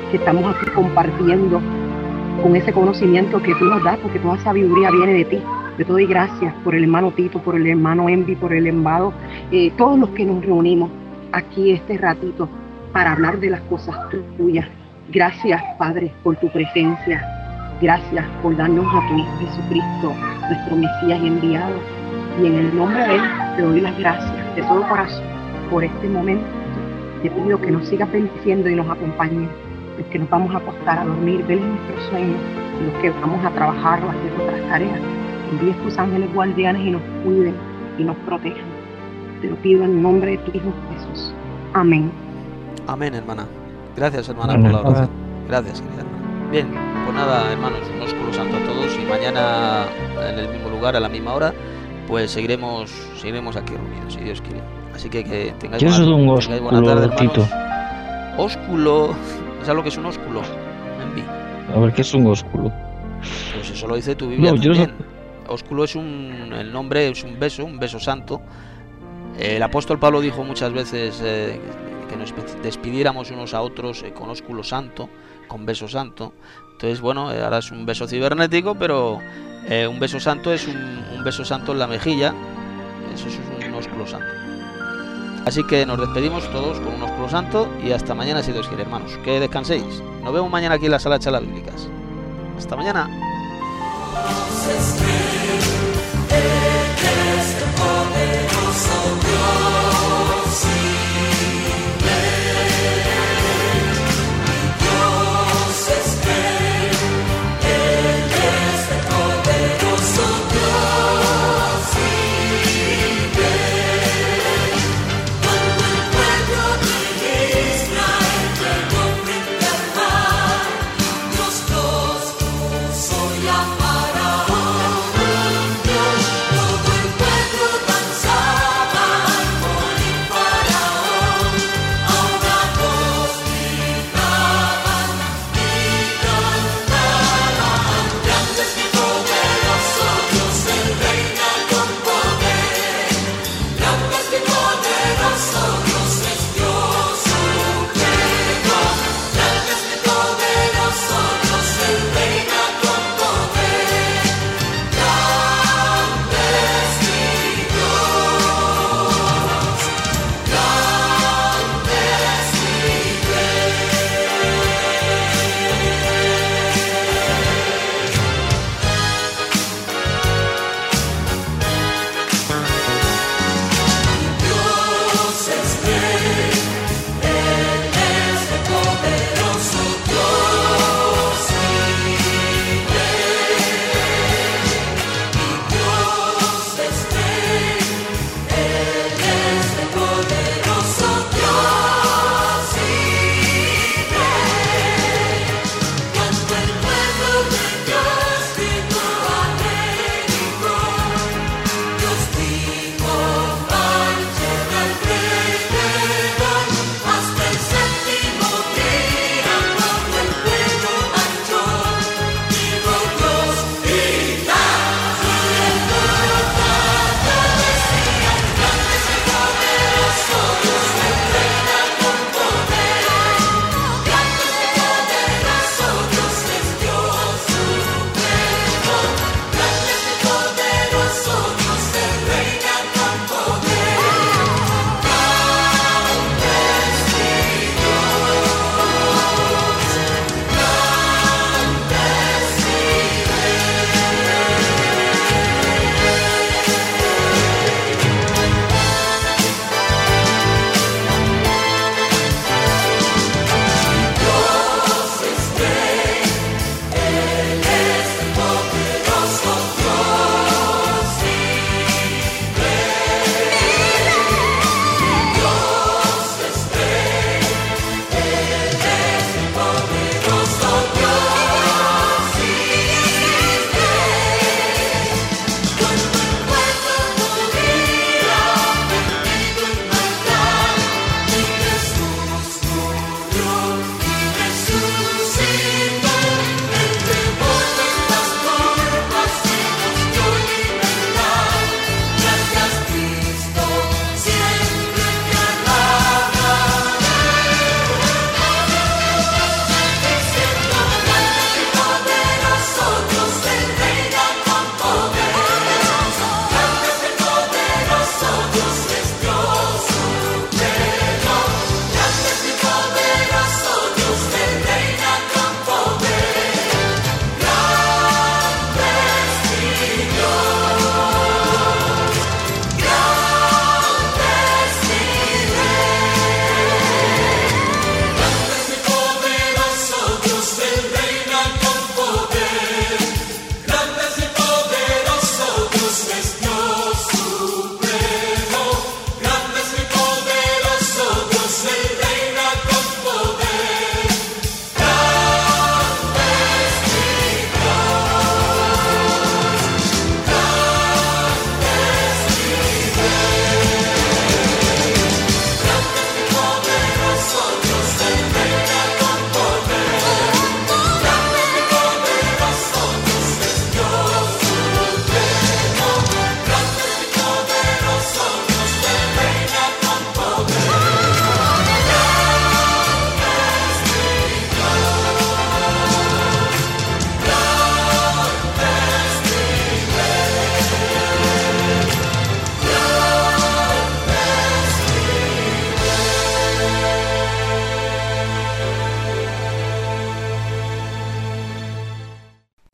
que estamos aquí compartiendo con ese conocimiento que tú nos das, porque toda sabiduría viene de ti. Yo te doy gracias por el hermano Tito, por el hermano Envy, por el hermano, todos los que nos reunimos aquí este ratito para hablar de las cosas tuyas. Gracias, Padre, por tu presencia. Gracias por darnos a tu Hijo Jesucristo, nuestro Mesías y enviado. Y en el nombre de Él te doy las gracias de todo corazón por este momento. Te pido que nos sigas bendiciendo y nos acompañes. Los que nos vamos a acostar a dormir, velen nuestros sueños. Los que vamos a trabajar o a hacer otras tareas, envíes tus ángeles guardianes y nos cuiden y nos protejan. Te lo pido en nombre de tu Hijo Jesús. Amén. Amén, hermana. Gracias, hermana, Amén. por la oración. Gracias, querida hermana. Bien, pues nada, hermanos, un ósculo santo a todos y mañana en el mismo lugar, a la misma hora, pues seguiremos aquí reunidos, si Dios quiere. Así que tengáis ¿Qué es un buena ósculo, tarde, hermanos. Tito? Ósculo, ¿sabes lo que es un ósculo? Envi. A ver, ¿qué es un ósculo? Pues eso lo dice tu Biblia No, yo no también. Ósculo es el nombre es un beso santo. El apóstol Pablo dijo muchas veces que nos despidiéramos unos a otros con ósculo santo, con beso santo. Entonces, bueno, ahora es un beso cibernético, pero un beso santo es un beso santo en la mejilla. Eso es un ósculo santo. Así que nos despedimos todos con un ósculo santo y hasta mañana si Dios quiere, hermanos. Que descanséis. Nos vemos mañana aquí en la sala de charlas bíblicas. Hasta mañana.